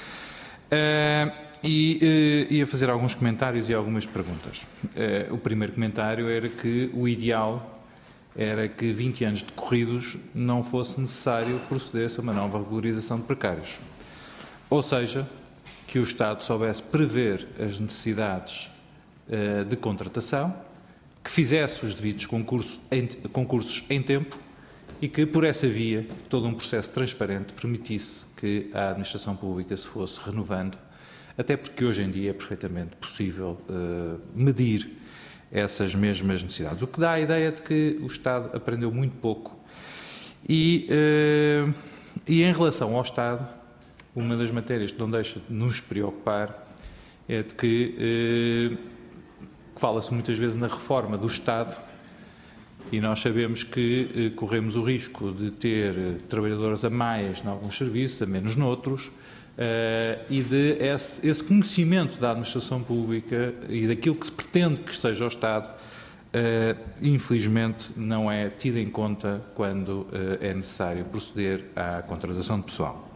E a fazer alguns comentários e algumas perguntas. O primeiro comentário era que o ideal era que 20 anos decorridos não fosse necessário proceder-se a uma nova regularização de precários. Ou seja, que o Estado soubesse prever as necessidades de contratação, que fizesse os devidos concursos em tempo e que, por essa via, todo um processo transparente permitisse que a administração pública se fosse renovando, até porque hoje em dia é perfeitamente possível medir essas mesmas necessidades, o que dá a ideia de que o Estado aprendeu muito pouco. E em relação ao Estado, uma das matérias que não deixa de nos preocupar é de que fala-se muitas vezes na reforma do Estado, e nós sabemos que corremos o risco de ter trabalhadores a mais em alguns serviços, a menos noutros, e de esse conhecimento da administração pública e daquilo que se pretende que esteja ao Estado, infelizmente não é tido em conta quando é necessário proceder à contratação de pessoal.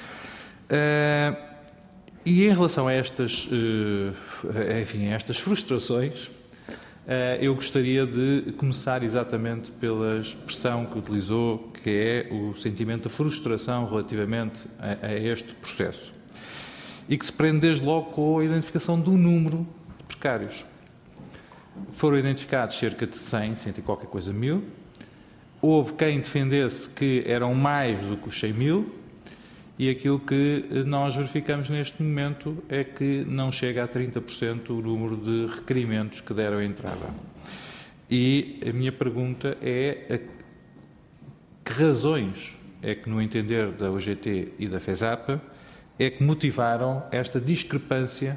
E em relação a estas, a estas frustrações, eu gostaria de começar exatamente pela expressão que utilizou, que é o sentimento de frustração relativamente a este processo, e que se prende desde logo com a identificação do número de precários. Foram identificados cerca de 100 e qualquer coisa mil. Houve quem defendesse que eram mais do que os 100 mil, e aquilo que nós verificamos neste momento é que não chega a 30% o número de requerimentos que deram entrada. E a minha pergunta é que razões é que, no entender da UGT e da FESAP, é que motivaram esta discrepância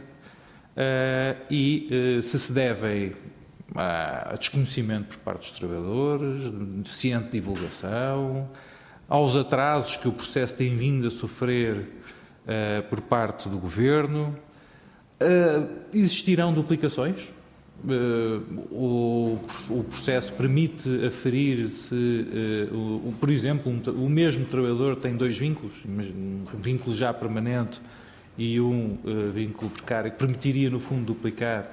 e se devem a desconhecimento por parte dos trabalhadores, deficiente divulgação, aos atrasos que o processo tem vindo a sofrer por parte do Governo. Existirão duplicações? O processo permite aferir se, por exemplo, o mesmo trabalhador tem dois vínculos, um vínculo já permanente e um vínculo precário, que permitiria, no fundo, duplicar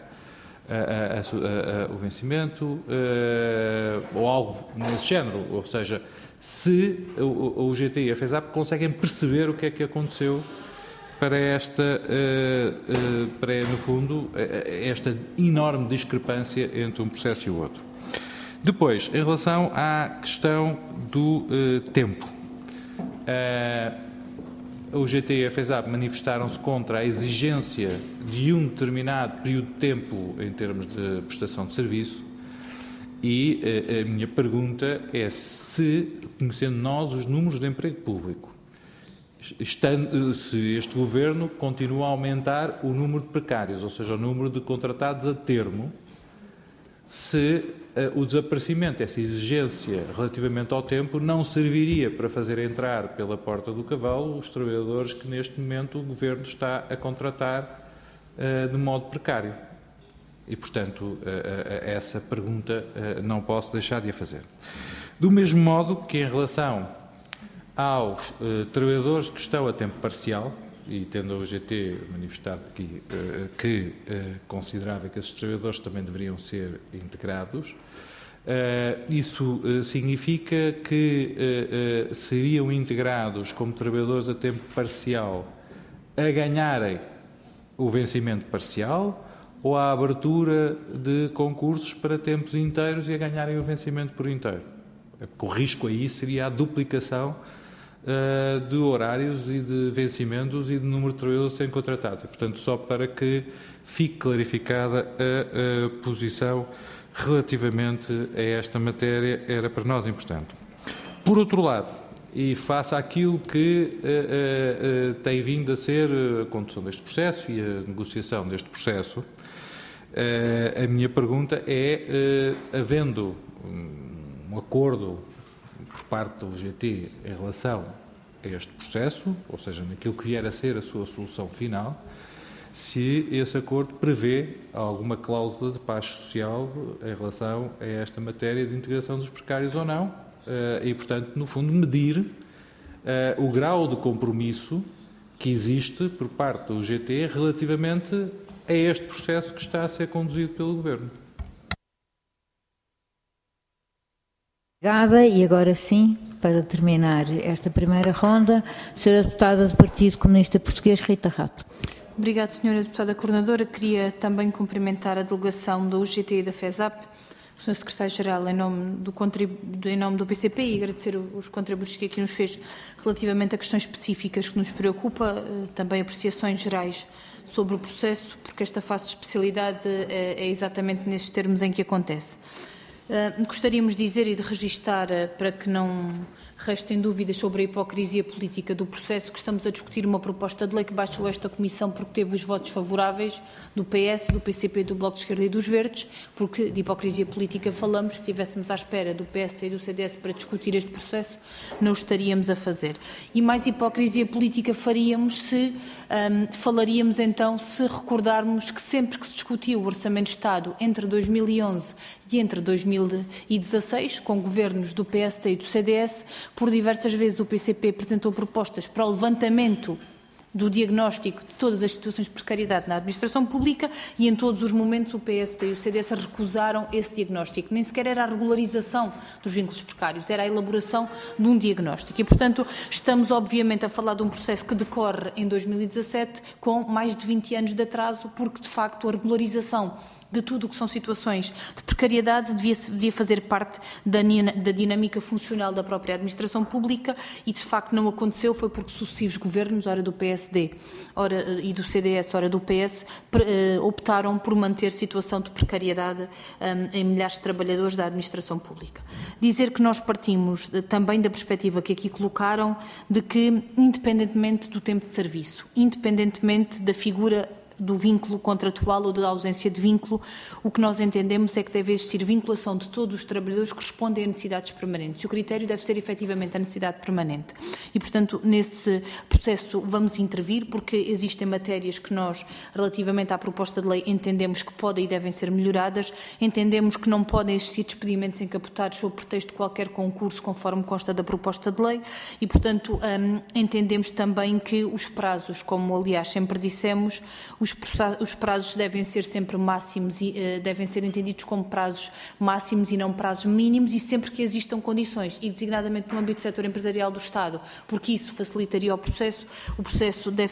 o vencimento, ou algo nesse género, ou seja, se a UGT e a FESAP conseguem perceber o que é que aconteceu para no fundo, esta enorme discrepância entre um processo e o outro. Depois, em relação à questão do tempo, a UGT e a FESAP manifestaram-se contra a exigência de um determinado período de tempo em termos de prestação de serviço. E a minha pergunta é se, conhecendo nós os números de emprego público, se este Governo continua a aumentar o número de precários, ou seja, o número de contratados a termo, se o desaparecimento dessa exigência relativamente ao tempo não serviria para fazer entrar pela porta do cavalo os trabalhadores que neste momento o Governo está a contratar de modo precário. E, portanto, essa pergunta não posso deixar de a fazer. Do mesmo modo que, em relação aos trabalhadores que estão a tempo parcial, e tendo a UGT manifestado aqui que considerava que esses trabalhadores também deveriam ser integrados, isso significa que seriam integrados como trabalhadores a tempo parcial a ganharem o vencimento parcial ou a abertura de concursos para tempos inteiros e a ganharem o vencimento por inteiro. O risco aí seria a duplicação de horários e de vencimentos e de número de trabalhadores sem contratados. E, portanto, só para que fique clarificada a posição relativamente a esta matéria, era para nós importante. Por outro lado, e face àquilo que tem vindo a ser a condução deste processo e a negociação deste processo, a minha pergunta é, havendo um acordo por parte da UGT em relação a este processo, ou seja, naquilo que vier a ser a sua solução final, se esse acordo prevê alguma cláusula de paz social em relação a esta matéria de integração dos precários ou não, e, portanto, no fundo, medir o grau de compromisso que existe por parte do UGT relativamente a este processo que está a ser conduzido pelo Governo. Obrigada. E agora sim, para terminar esta primeira ronda, a Sra. Deputada do Partido Comunista Português, Rita Rato. Obrigada, Sra. Deputada Coordenadora. Queria também cumprimentar a delegação da UGT e da FESAP, o Sr. Secretário-Geral, em nome do PCP, e agradecer os contributos que aqui nos fez relativamente a questões específicas que nos preocupa, também apreciações gerais sobre o processo, porque esta fase de especialidade é exatamente nesses termos em que acontece. Gostaríamos de dizer e de registar, para que não restem dúvidas sobre a hipocrisia política do processo, que estamos a discutir uma proposta de lei que baixou esta Comissão porque teve os votos favoráveis do PS, do PCP, do Bloco de Esquerda e dos Verdes, porque de hipocrisia política falamos. Se estivéssemos à espera do PSD e do CDS para discutir este processo, não o estaríamos a fazer. E mais hipocrisia política faríamos se falaríamos então, se recordarmos que sempre que se discutiu o Orçamento de Estado entre 2011 e entre 2016, com governos do PSD e do CDS, por diversas vezes o PCP apresentou propostas para o levantamento do diagnóstico de todas as situações de precariedade na administração pública e em todos os momentos o PSD e o CDS recusaram esse diagnóstico. Nem sequer era a regularização dos vínculos precários, era a elaboração de um diagnóstico. E, portanto, estamos obviamente a falar de um processo que decorre em 2017 com mais de 20 anos de atraso, porque de facto a regularização de tudo o que são situações de precariedade devia fazer parte da dinâmica funcional da própria administração pública e, de facto, não aconteceu. Foi porque sucessivos governos, ora do PSD e do CDS, ora do PS, optaram por manter situação de precariedade em milhares de trabalhadores da administração pública. Dizer que nós partimos também da perspectiva que aqui colocaram de que, independentemente do tempo de serviço, independentemente da figura do vínculo contratual ou da ausência de vínculo, o que nós entendemos é que deve existir vinculação de todos os trabalhadores que respondem a necessidades permanentes. O critério deve ser efetivamente a necessidade permanente. E, portanto, nesse processo vamos intervir, porque existem matérias que nós, relativamente à proposta de lei, entendemos que podem e devem ser melhoradas, entendemos que não podem existir despedimentos encapotados sob pretexto de qualquer concurso, conforme consta da proposta de lei, e, portanto, entendemos também que os prazos, como aliás sempre dissemos, os prazos devem ser sempre máximos e devem ser entendidos como prazos máximos e não prazos mínimos, e sempre que existam condições, e designadamente no âmbito do setor empresarial do Estado, porque isso facilitaria o processo deve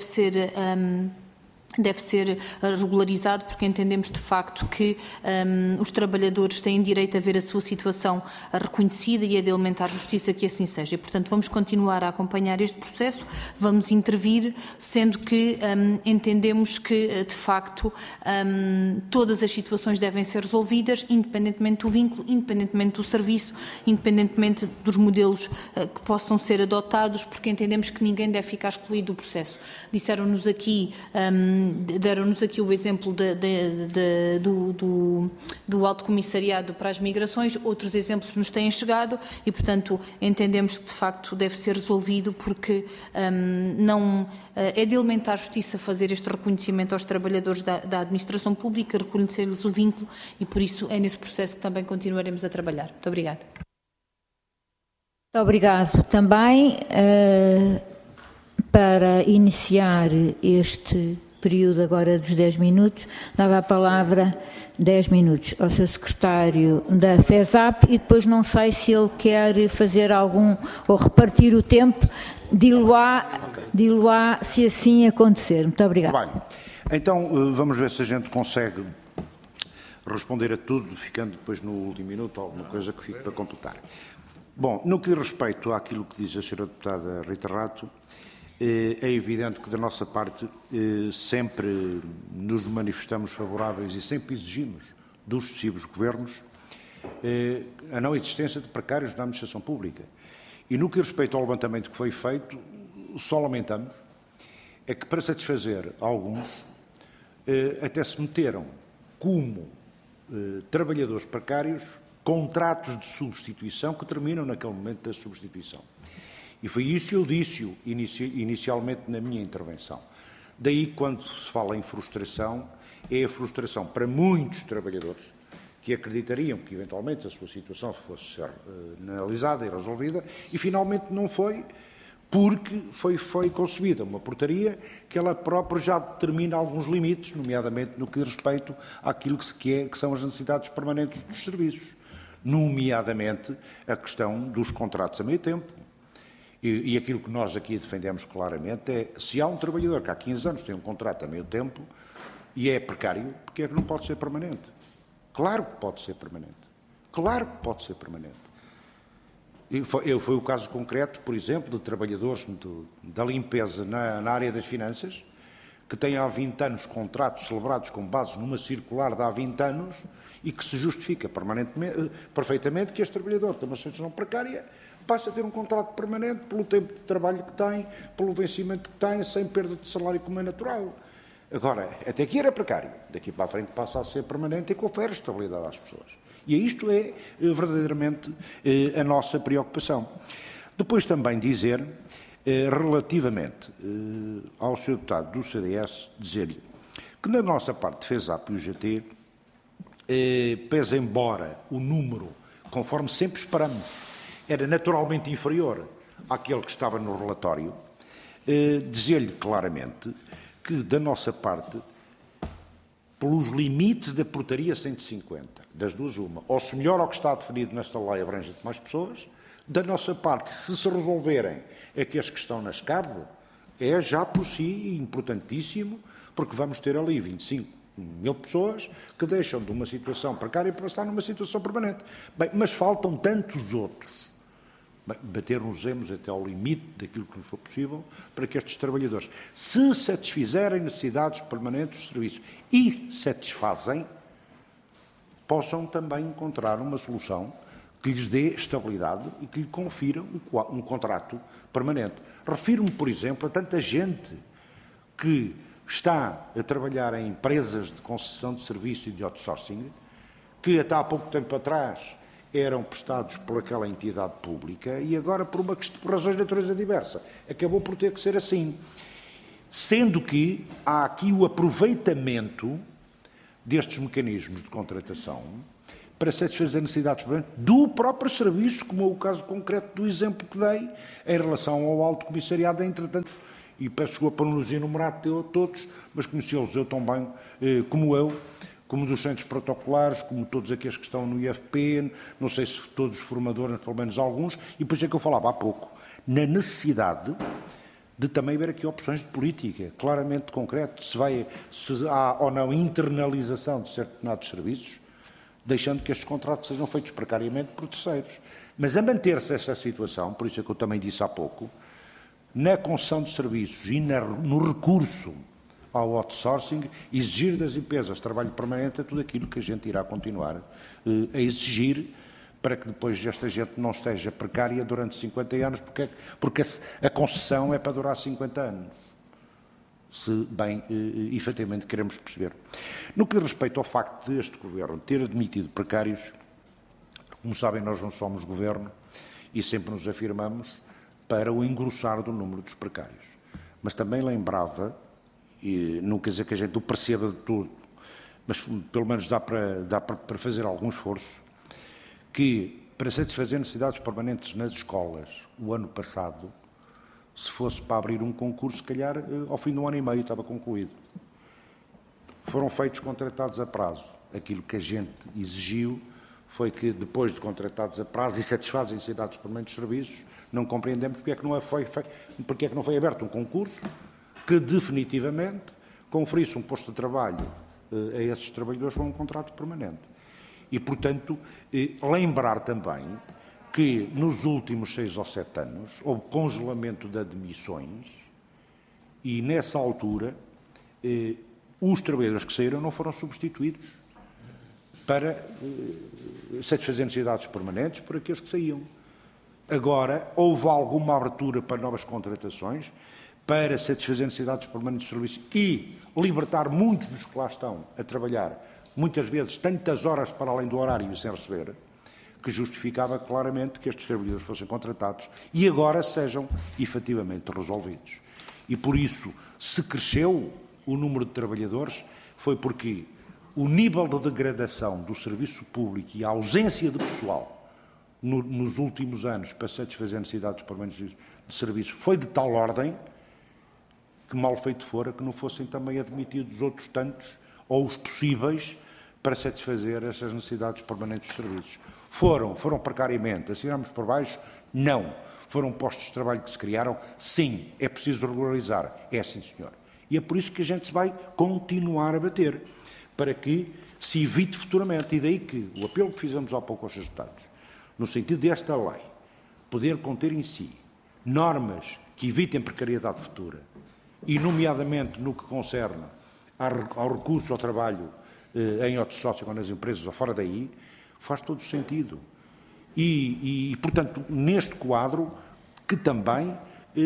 ser regularizado, porque entendemos de facto que os trabalhadores têm direito a ver a sua situação reconhecida e a de elementar justiça que assim seja. E, portanto, vamos continuar a acompanhar este processo, vamos intervir, sendo que entendemos que, de facto, todas as situações devem ser resolvidas, independentemente do vínculo, independentemente do serviço, independentemente dos modelos que possam ser adotados, porque entendemos que ninguém deve ficar excluído do processo. Disseram-nos aqui deram-nos aqui o exemplo do Alto Comissariado para as Migrações, outros exemplos nos têm chegado e, portanto, entendemos que de facto deve ser resolvido, porque não é de elementar justiça fazer este reconhecimento aos trabalhadores da administração pública, reconhecer-lhes o vínculo, e por isso é nesse processo que também continuaremos a trabalhar. Muito obrigada. Muito obrigado também. para iniciar este período agora dos 10 minutos, dava a palavra 10 minutos ao seu secretário da FESAP e depois não sei se ele quer fazer algum, ou repartir o tempo, diluá se assim acontecer. Muito obrigada. Bem, então vamos ver se a gente consegue responder a tudo, ficando depois no último minuto alguma coisa que fique para completar. Bom, no que diz respeito àquilo que diz a Sra. Deputada Rita Rato, é evidente que da nossa parte sempre nos manifestamos favoráveis e sempre exigimos dos sucessivos governos a não existência de precários na administração pública. E no que diz respeito ao levantamento que foi feito, só lamentamos é que para satisfazer alguns até se meteram como trabalhadores precários contratos de substituição que terminam naquele momento da substituição. E foi isso que eu disse inicialmente na minha intervenção. Daí, quando se fala em frustração, é a frustração para muitos trabalhadores que acreditariam que, eventualmente, a sua situação fosse ser analisada e resolvida, e finalmente não foi, porque foi concebida uma portaria que ela própria já determina alguns limites, nomeadamente no que diz respeito àquilo que são as necessidades permanentes dos serviços, nomeadamente a questão dos contratos a meio tempo. E aquilo que nós aqui defendemos claramente é, se há um trabalhador que há 15 anos tem um contrato a meio tempo e é precário, porque é que não pode ser permanente? Claro que pode ser permanente. Claro que pode ser permanente. Foi o caso concreto, por exemplo, de trabalhadores da limpeza na área das finanças, que têm há 20 anos contratos celebrados com base numa circular de há 20 anos e que se justifica perfeitamente que este trabalhador tem uma situação precária, passa a ter um contrato permanente pelo tempo de trabalho que tem, pelo vencimento que tem, sem perda de salário como é natural. Agora, até aqui era precário, daqui para a frente passa a ser permanente e confere estabilidade às pessoas. E isto é verdadeiramente a nossa preocupação. Depois também dizer, relativamente ao Sr. Deputado do CDS, dizer-lhe que na nossa parte de FESAP e UGT, pese embora o número, conforme sempre esperamos, era naturalmente inferior àquele que estava no relatório, dizer-lhe claramente que, da nossa parte, pelos limites da portaria 150, das duas uma, ou se melhor ao que está definido nesta lei abrange mais pessoas, da nossa parte, se resolverem aqueles que estão nas CAB, é já por si importantíssimo, porque vamos ter ali 25 mil pessoas que deixam de uma situação precária para estar numa situação permanente. Bem, mas faltam tantos outros. Bater-nos-emos até ao limite daquilo que nos for possível para que estes trabalhadores, se satisfizerem necessidades permanentes do serviço e satisfazem, possam também encontrar uma solução que lhes dê estabilidade e que lhe confira um contrato permanente. Refiro-me, por exemplo, a tanta gente que está a trabalhar em empresas de concessão de serviço e de outsourcing, que até há pouco tempo atrás eram prestados por aquela entidade pública e agora, por razões de natureza diversa, acabou por ter que ser assim. Sendo que há aqui o aproveitamento destes mecanismos de contratação para satisfazer necessidades do próprio serviço, como é o caso concreto do exemplo que dei em relação ao Alto Comissariado, entretanto, e peço desculpa por não os enumerar todos, mas conhecê-los eu tão bem como eu, como dos centros protocolares, como todos aqueles que estão no IFP, não sei se todos os formadores, pelo menos alguns, e por isso é que eu falava há pouco, na necessidade de também ver aqui opções de política, claramente concreto, se há ou não internalização de determinados serviços, deixando que estes contratos sejam feitos precariamente por terceiros. Mas a manter-se esta situação, por isso é que eu também disse há pouco, na concessão de serviços e no recurso ao outsourcing, exigir das empresas trabalho permanente é tudo aquilo que a gente irá continuar a exigir para que depois esta gente não esteja precária durante 50 anos, porque a concessão é para durar 50 anos, se bem efetivamente queremos perceber. No que diz respeito ao facto de este Governo ter admitido precários, como sabem, nós não somos Governo e sempre nos afirmamos para o engrossar do número dos precários. Mas também lembrava, e não quer dizer que a gente o perceba de tudo, mas pelo menos dá para fazer algum esforço, que para satisfazer necessidades permanentes nas escolas, o ano passado, Se fosse para abrir um concurso, se calhar, ao fim de 1 ano e meio estava concluído. Foram feitos contratados a prazo. Aquilo que a gente exigiu foi que, depois de contratados a prazo e satisfados em cidades permanentes de serviços, não compreendemos porque é que não foi aberto um concurso que, definitivamente, conferisse um posto de trabalho a esses trabalhadores com um contrato permanente. E, portanto, lembrar também que, nos últimos 6 ou 7 anos, houve congelamento de admissões e, nessa altura, os trabalhadores que saíram não foram substituídos para satisfazer necessidades permanentes por aqueles que saíam. Agora, houve alguma abertura para novas contratações, para satisfazer necessidades permanentes de serviço e libertar muitos dos que lá estão a trabalhar, muitas vezes tantas horas para além do horário sem receber, que justificava claramente que estes trabalhadores fossem contratados e agora sejam efetivamente resolvidos. E por isso, se cresceu o número de trabalhadores, foi porque o nível de degradação do serviço público e a ausência de pessoal nos últimos anos para satisfazer necessidades permanentes de serviço foi de tal ordem que mal feito fora que não fossem também admitidos outros tantos, ou os possíveis, para satisfazer essas necessidades permanentes de serviços. Foram precariamente, assinamos por baixo? Não. Foram postos de trabalho que se criaram? Sim. É preciso regularizar? É sim, senhor. E é por isso que a gente se vai continuar a bater, para que se evite futuramente. E daí que o apelo que fizemos há pouco aos resultados, no sentido desta lei, poder conter em si normas que evitem precariedade futura, e nomeadamente no que concerne ao recurso ao trabalho em outros sócios ou nas empresas ou fora daí, faz todo sentido. E, portanto, neste quadro, que também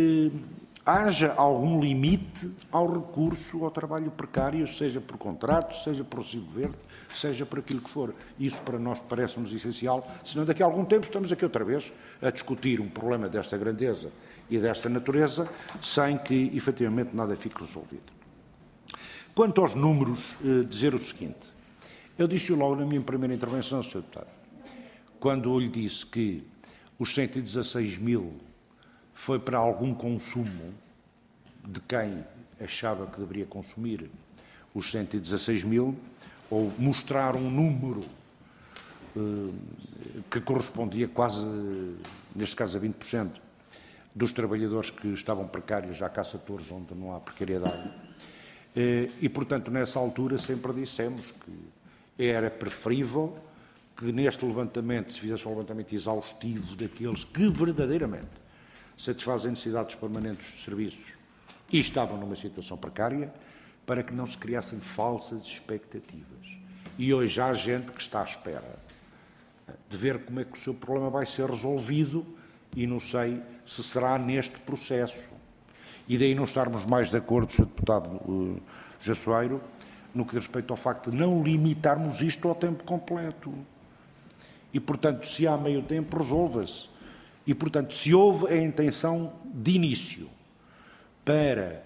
haja algum limite ao recurso ao trabalho precário, seja por contrato, seja por recibo verde, seja por aquilo que for. Isso para nós parece-nos essencial, senão daqui a algum tempo estamos aqui outra vez a discutir um problema desta grandeza e desta natureza, sem que efetivamente nada fique resolvido. Quanto aos números, dizer o seguinte: eu disse logo na minha primeira intervenção, Sr. Deputado, quando eu lhe disse que os 116 mil foi para algum consumo de quem achava que deveria consumir os 116 mil, ou mostrar um número que correspondia quase, neste caso, a 20% dos trabalhadores que estavam precários à Caça Torres, onde não há precariedade. E, portanto, nessa altura sempre dissemos que era preferível que neste levantamento se fizesse um levantamento exaustivo daqueles que verdadeiramente satisfazem necessidades permanentes de serviços e estavam numa situação precária, para que não se criassem falsas expectativas. E hoje há gente que está à espera de ver como é que o seu problema vai ser resolvido e não sei se será neste processo. E daí não estarmos mais de acordo, Sr. Deputado Jassoeiro, no que diz respeito ao facto de não limitarmos isto ao tempo completo. E, portanto, se há meio tempo, resolva-se. E, portanto, se houve a intenção de início para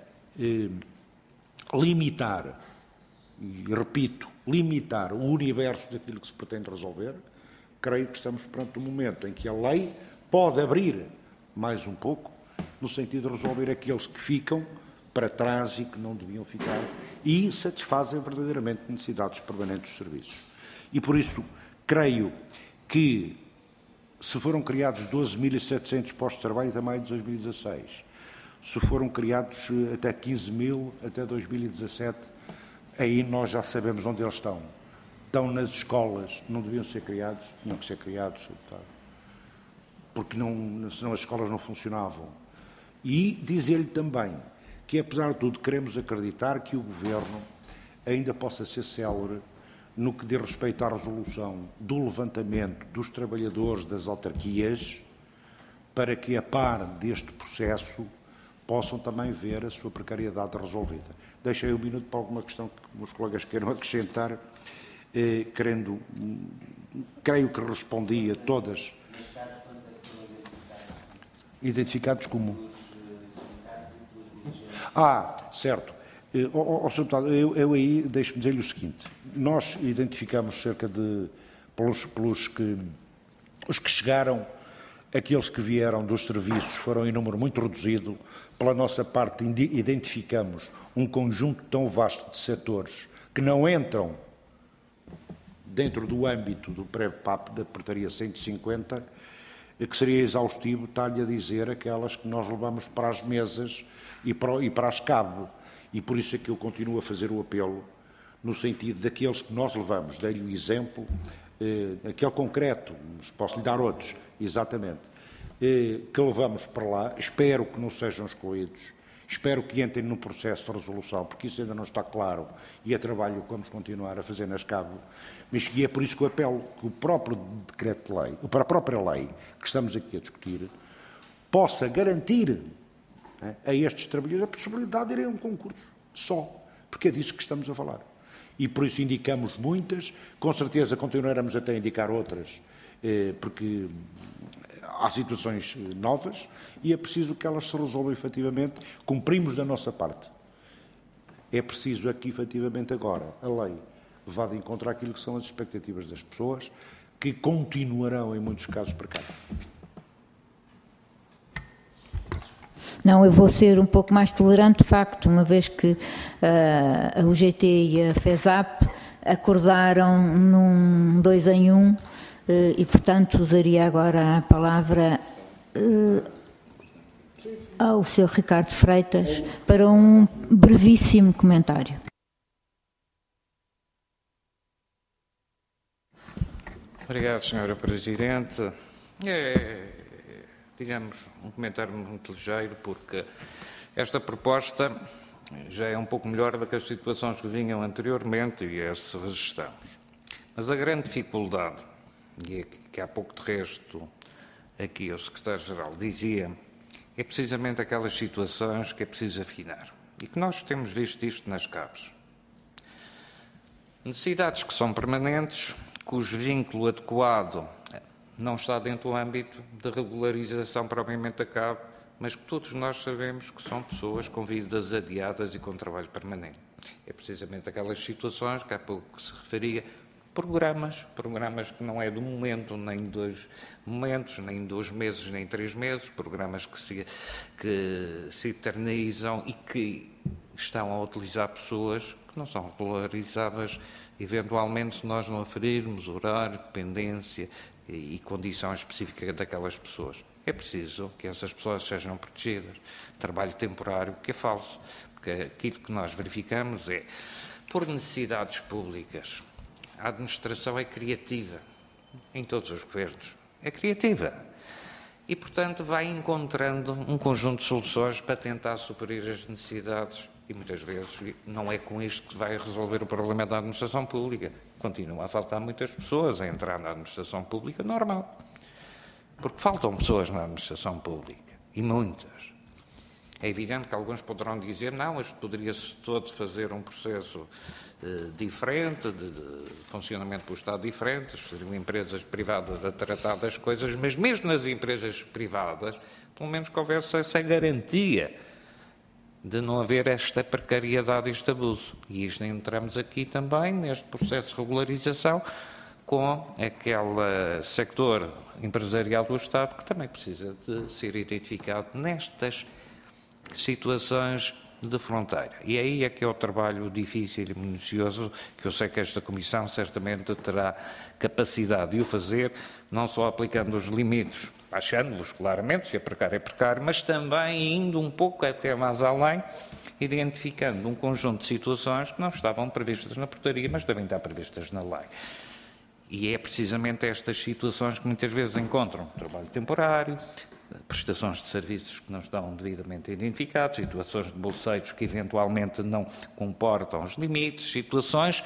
limitar, e repito, limitar o universo daquilo que se pretende resolver, creio que estamos perante um momento em que a lei pode abrir mais um pouco, no sentido de resolver aqueles que ficam para trás e que não deviam ficar, e satisfazem verdadeiramente necessidades permanentes de serviços. E, por isso, creio que se foram criados 12.700 postos de trabalho até maio de 2016, se foram criados até 15 mil até 2017, aí nós já sabemos onde eles estão. Estão nas escolas, não deviam ser criados, tinham que ser criados, Sr. Deputado, porque senão as escolas não funcionavam. E dizer-lhe também que, apesar de tudo, queremos acreditar que o Governo ainda possa ser célere no que diz respeito à resolução do levantamento dos trabalhadores das autarquias, para que, a par deste processo, possam também ver a sua precariedade resolvida. Deixei um minuto para alguma questão que os colegas queiram acrescentar, creio que respondi a todas. Identificados como? Certo. Sr. Deputado, eu aí deixo-me dizer-lhe o seguinte: nós identificamos cerca de, os que chegaram Aqueles que vieram dos serviços foram em número muito reduzido. Pela nossa parte, identificamos um conjunto tão vasto de setores que não entram dentro do âmbito do PREVPAP, da portaria 150, que seria exaustivo estar-lhe a dizer aquelas que nós levamos para as mesas e para as cabo. E por isso é que eu continuo a fazer o apelo, no sentido daqueles que nós levamos. Dei-lhe o exemplo, aquele concreto, mas posso lhe dar outros, exatamente, que levamos para lá. Espero que não sejam excluídos. Espero que entrem no processo de resolução, porque isso ainda não está claro e é trabalho que vamos continuar a fazer nas cabo. Mas é por isso que eu apelo que o próprio decreto-lei, para a própria lei que estamos aqui a discutir, possa garantir, né, a estes trabalhadores a possibilidade de irem a um concurso só, porque é disso que estamos a falar. E por isso indicamos muitas, com certeza continuaremos até a indicar outras, porque há situações novas e é preciso que elas se resolvam efetivamente. Cumprimos da nossa parte. É preciso aqui, efetivamente, agora, a lei vá de encontro àquilo que são as expectativas das pessoas, que continuarão, em muitos casos, precárias. Não, eu vou ser um pouco mais tolerante, de facto, uma vez que a UGT e a FESAP acordaram num 2 em 1 e, portanto, daria agora a palavra ao Sr. Ricardo Freitas para um brevíssimo comentário. Obrigado, Sra. Presidente. Digamos, um comentário muito ligeiro, porque esta proposta já é um pouco melhor do que as situações que vinham anteriormente e a esse resistamos. Mas a grande dificuldade, e é que há pouco de resto aqui o Secretário-Geral dizia, é precisamente aquelas situações que é preciso afinar. E que nós temos visto isto nas CAPs. Necessidades que são permanentes, cujo vínculo adequado não está dentro do âmbito de regularização propriamente da CAB, mas que todos nós sabemos que são pessoas com vidas adiadas e com trabalho permanente. É precisamente aquelas situações que há pouco se referia, programas que não é de um momento, nem 2 momentos, nem 2 meses, nem 3 meses, programas que se eternizam e que estão a utilizar pessoas que não são regularizáveis, eventualmente, se nós não aferirmos horário, dependência e condição específica daquelas pessoas. É preciso que essas pessoas sejam protegidas. Trabalho temporário, que é falso, porque aquilo que nós verificamos é, por necessidades públicas, a administração é criativa, em todos os governos, é criativa. E, portanto, vai encontrando um conjunto de soluções para tentar suprir as necessidades e, muitas vezes, não é com isto que vai resolver o problema da administração pública. Continua a faltar muitas pessoas a entrar na administração pública normal. Porque faltam pessoas na administração pública, e muitas. É evidente que alguns poderão dizer, não, isto poderia-se todo fazer um processo diferente, de funcionamento do Estado diferente, seriam empresas privadas a tratar das coisas, mas mesmo nas empresas privadas, pelo menos que houvesse essa garantia de não haver esta precariedade e este abuso. E isto entramos aqui também, neste processo de regularização, com aquele sector empresarial do Estado que também precisa de ser identificado nestas situações de fronteira. E aí é que é o trabalho difícil e minucioso, que eu sei que esta Comissão certamente terá capacidade de o fazer, não só aplicando os limites, baixando-os claramente, se é precário, mas também indo um pouco até mais além, identificando um conjunto de situações que não estavam previstas na portaria, mas devem estar previstas na lei. E é precisamente estas situações que muitas vezes encontram trabalho temporário, prestações de serviços que não estão devidamente identificados, situações de bolseiros que eventualmente não comportam os limites, situações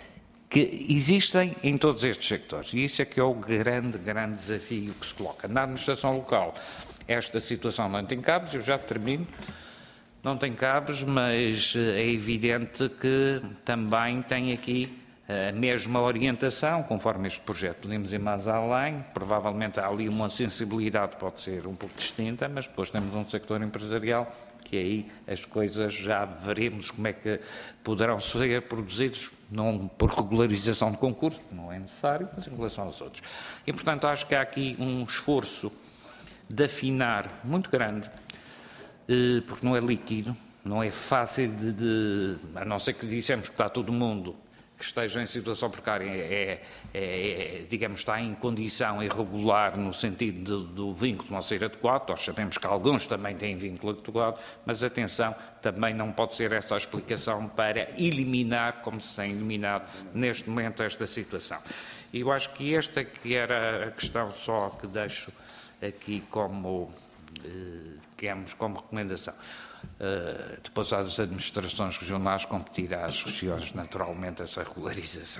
que existem em todos estes sectores. E isso é que é o grande desafio que se coloca. Na administração local, esta situação não tem cabos, eu já termino, não tem cabos, mas é evidente que também tem aqui a mesma orientação, conforme este projeto. Podemos ir mais além, provavelmente há ali uma sensibilidade, pode ser um pouco distinta, mas depois temos um sector empresarial que aí as coisas já veremos como é que poderão ser produzidos, não por regularização de concurso, não é necessário, mas em relação aos outros. E, portanto, acho que há aqui um esforço de afinar muito grande, porque não é líquido, não é fácil a não ser que dissemos que está todo mundo que esteja em situação precária, digamos, está em condição irregular no sentido do vínculo não ser adequado. Nós sabemos que alguns também têm vínculo adequado, mas atenção, também não pode ser essa a explicação para eliminar, como se tem eliminado neste momento, esta situação. E eu acho que esta que era a questão só que deixo aqui como recomendação. Depois às administrações regionais competirá às regiões naturalmente essa regularização.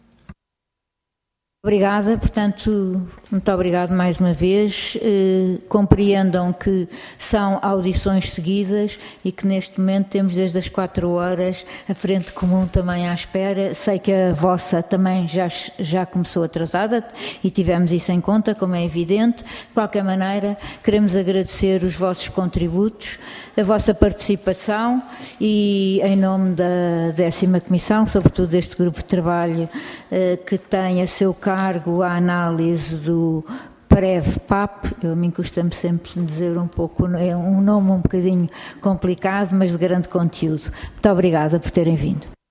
Obrigada, portanto, muito obrigado mais uma vez. Compreendam que são audições seguidas e que neste momento temos desde as 4 horas a Frente Comum também à espera. Sei que a vossa também já começou atrasada e tivemos isso em conta, como é evidente. De qualquer maneira, queremos agradecer os vossos contributos, a vossa participação e em nome da 10ª Comissão, sobretudo deste grupo de trabalho que tem a seu cargo a análise do PREV-PAP, a mim custa-me sempre dizer um pouco, é um nome um bocadinho complicado, mas de grande conteúdo. Muito obrigada por terem vindo.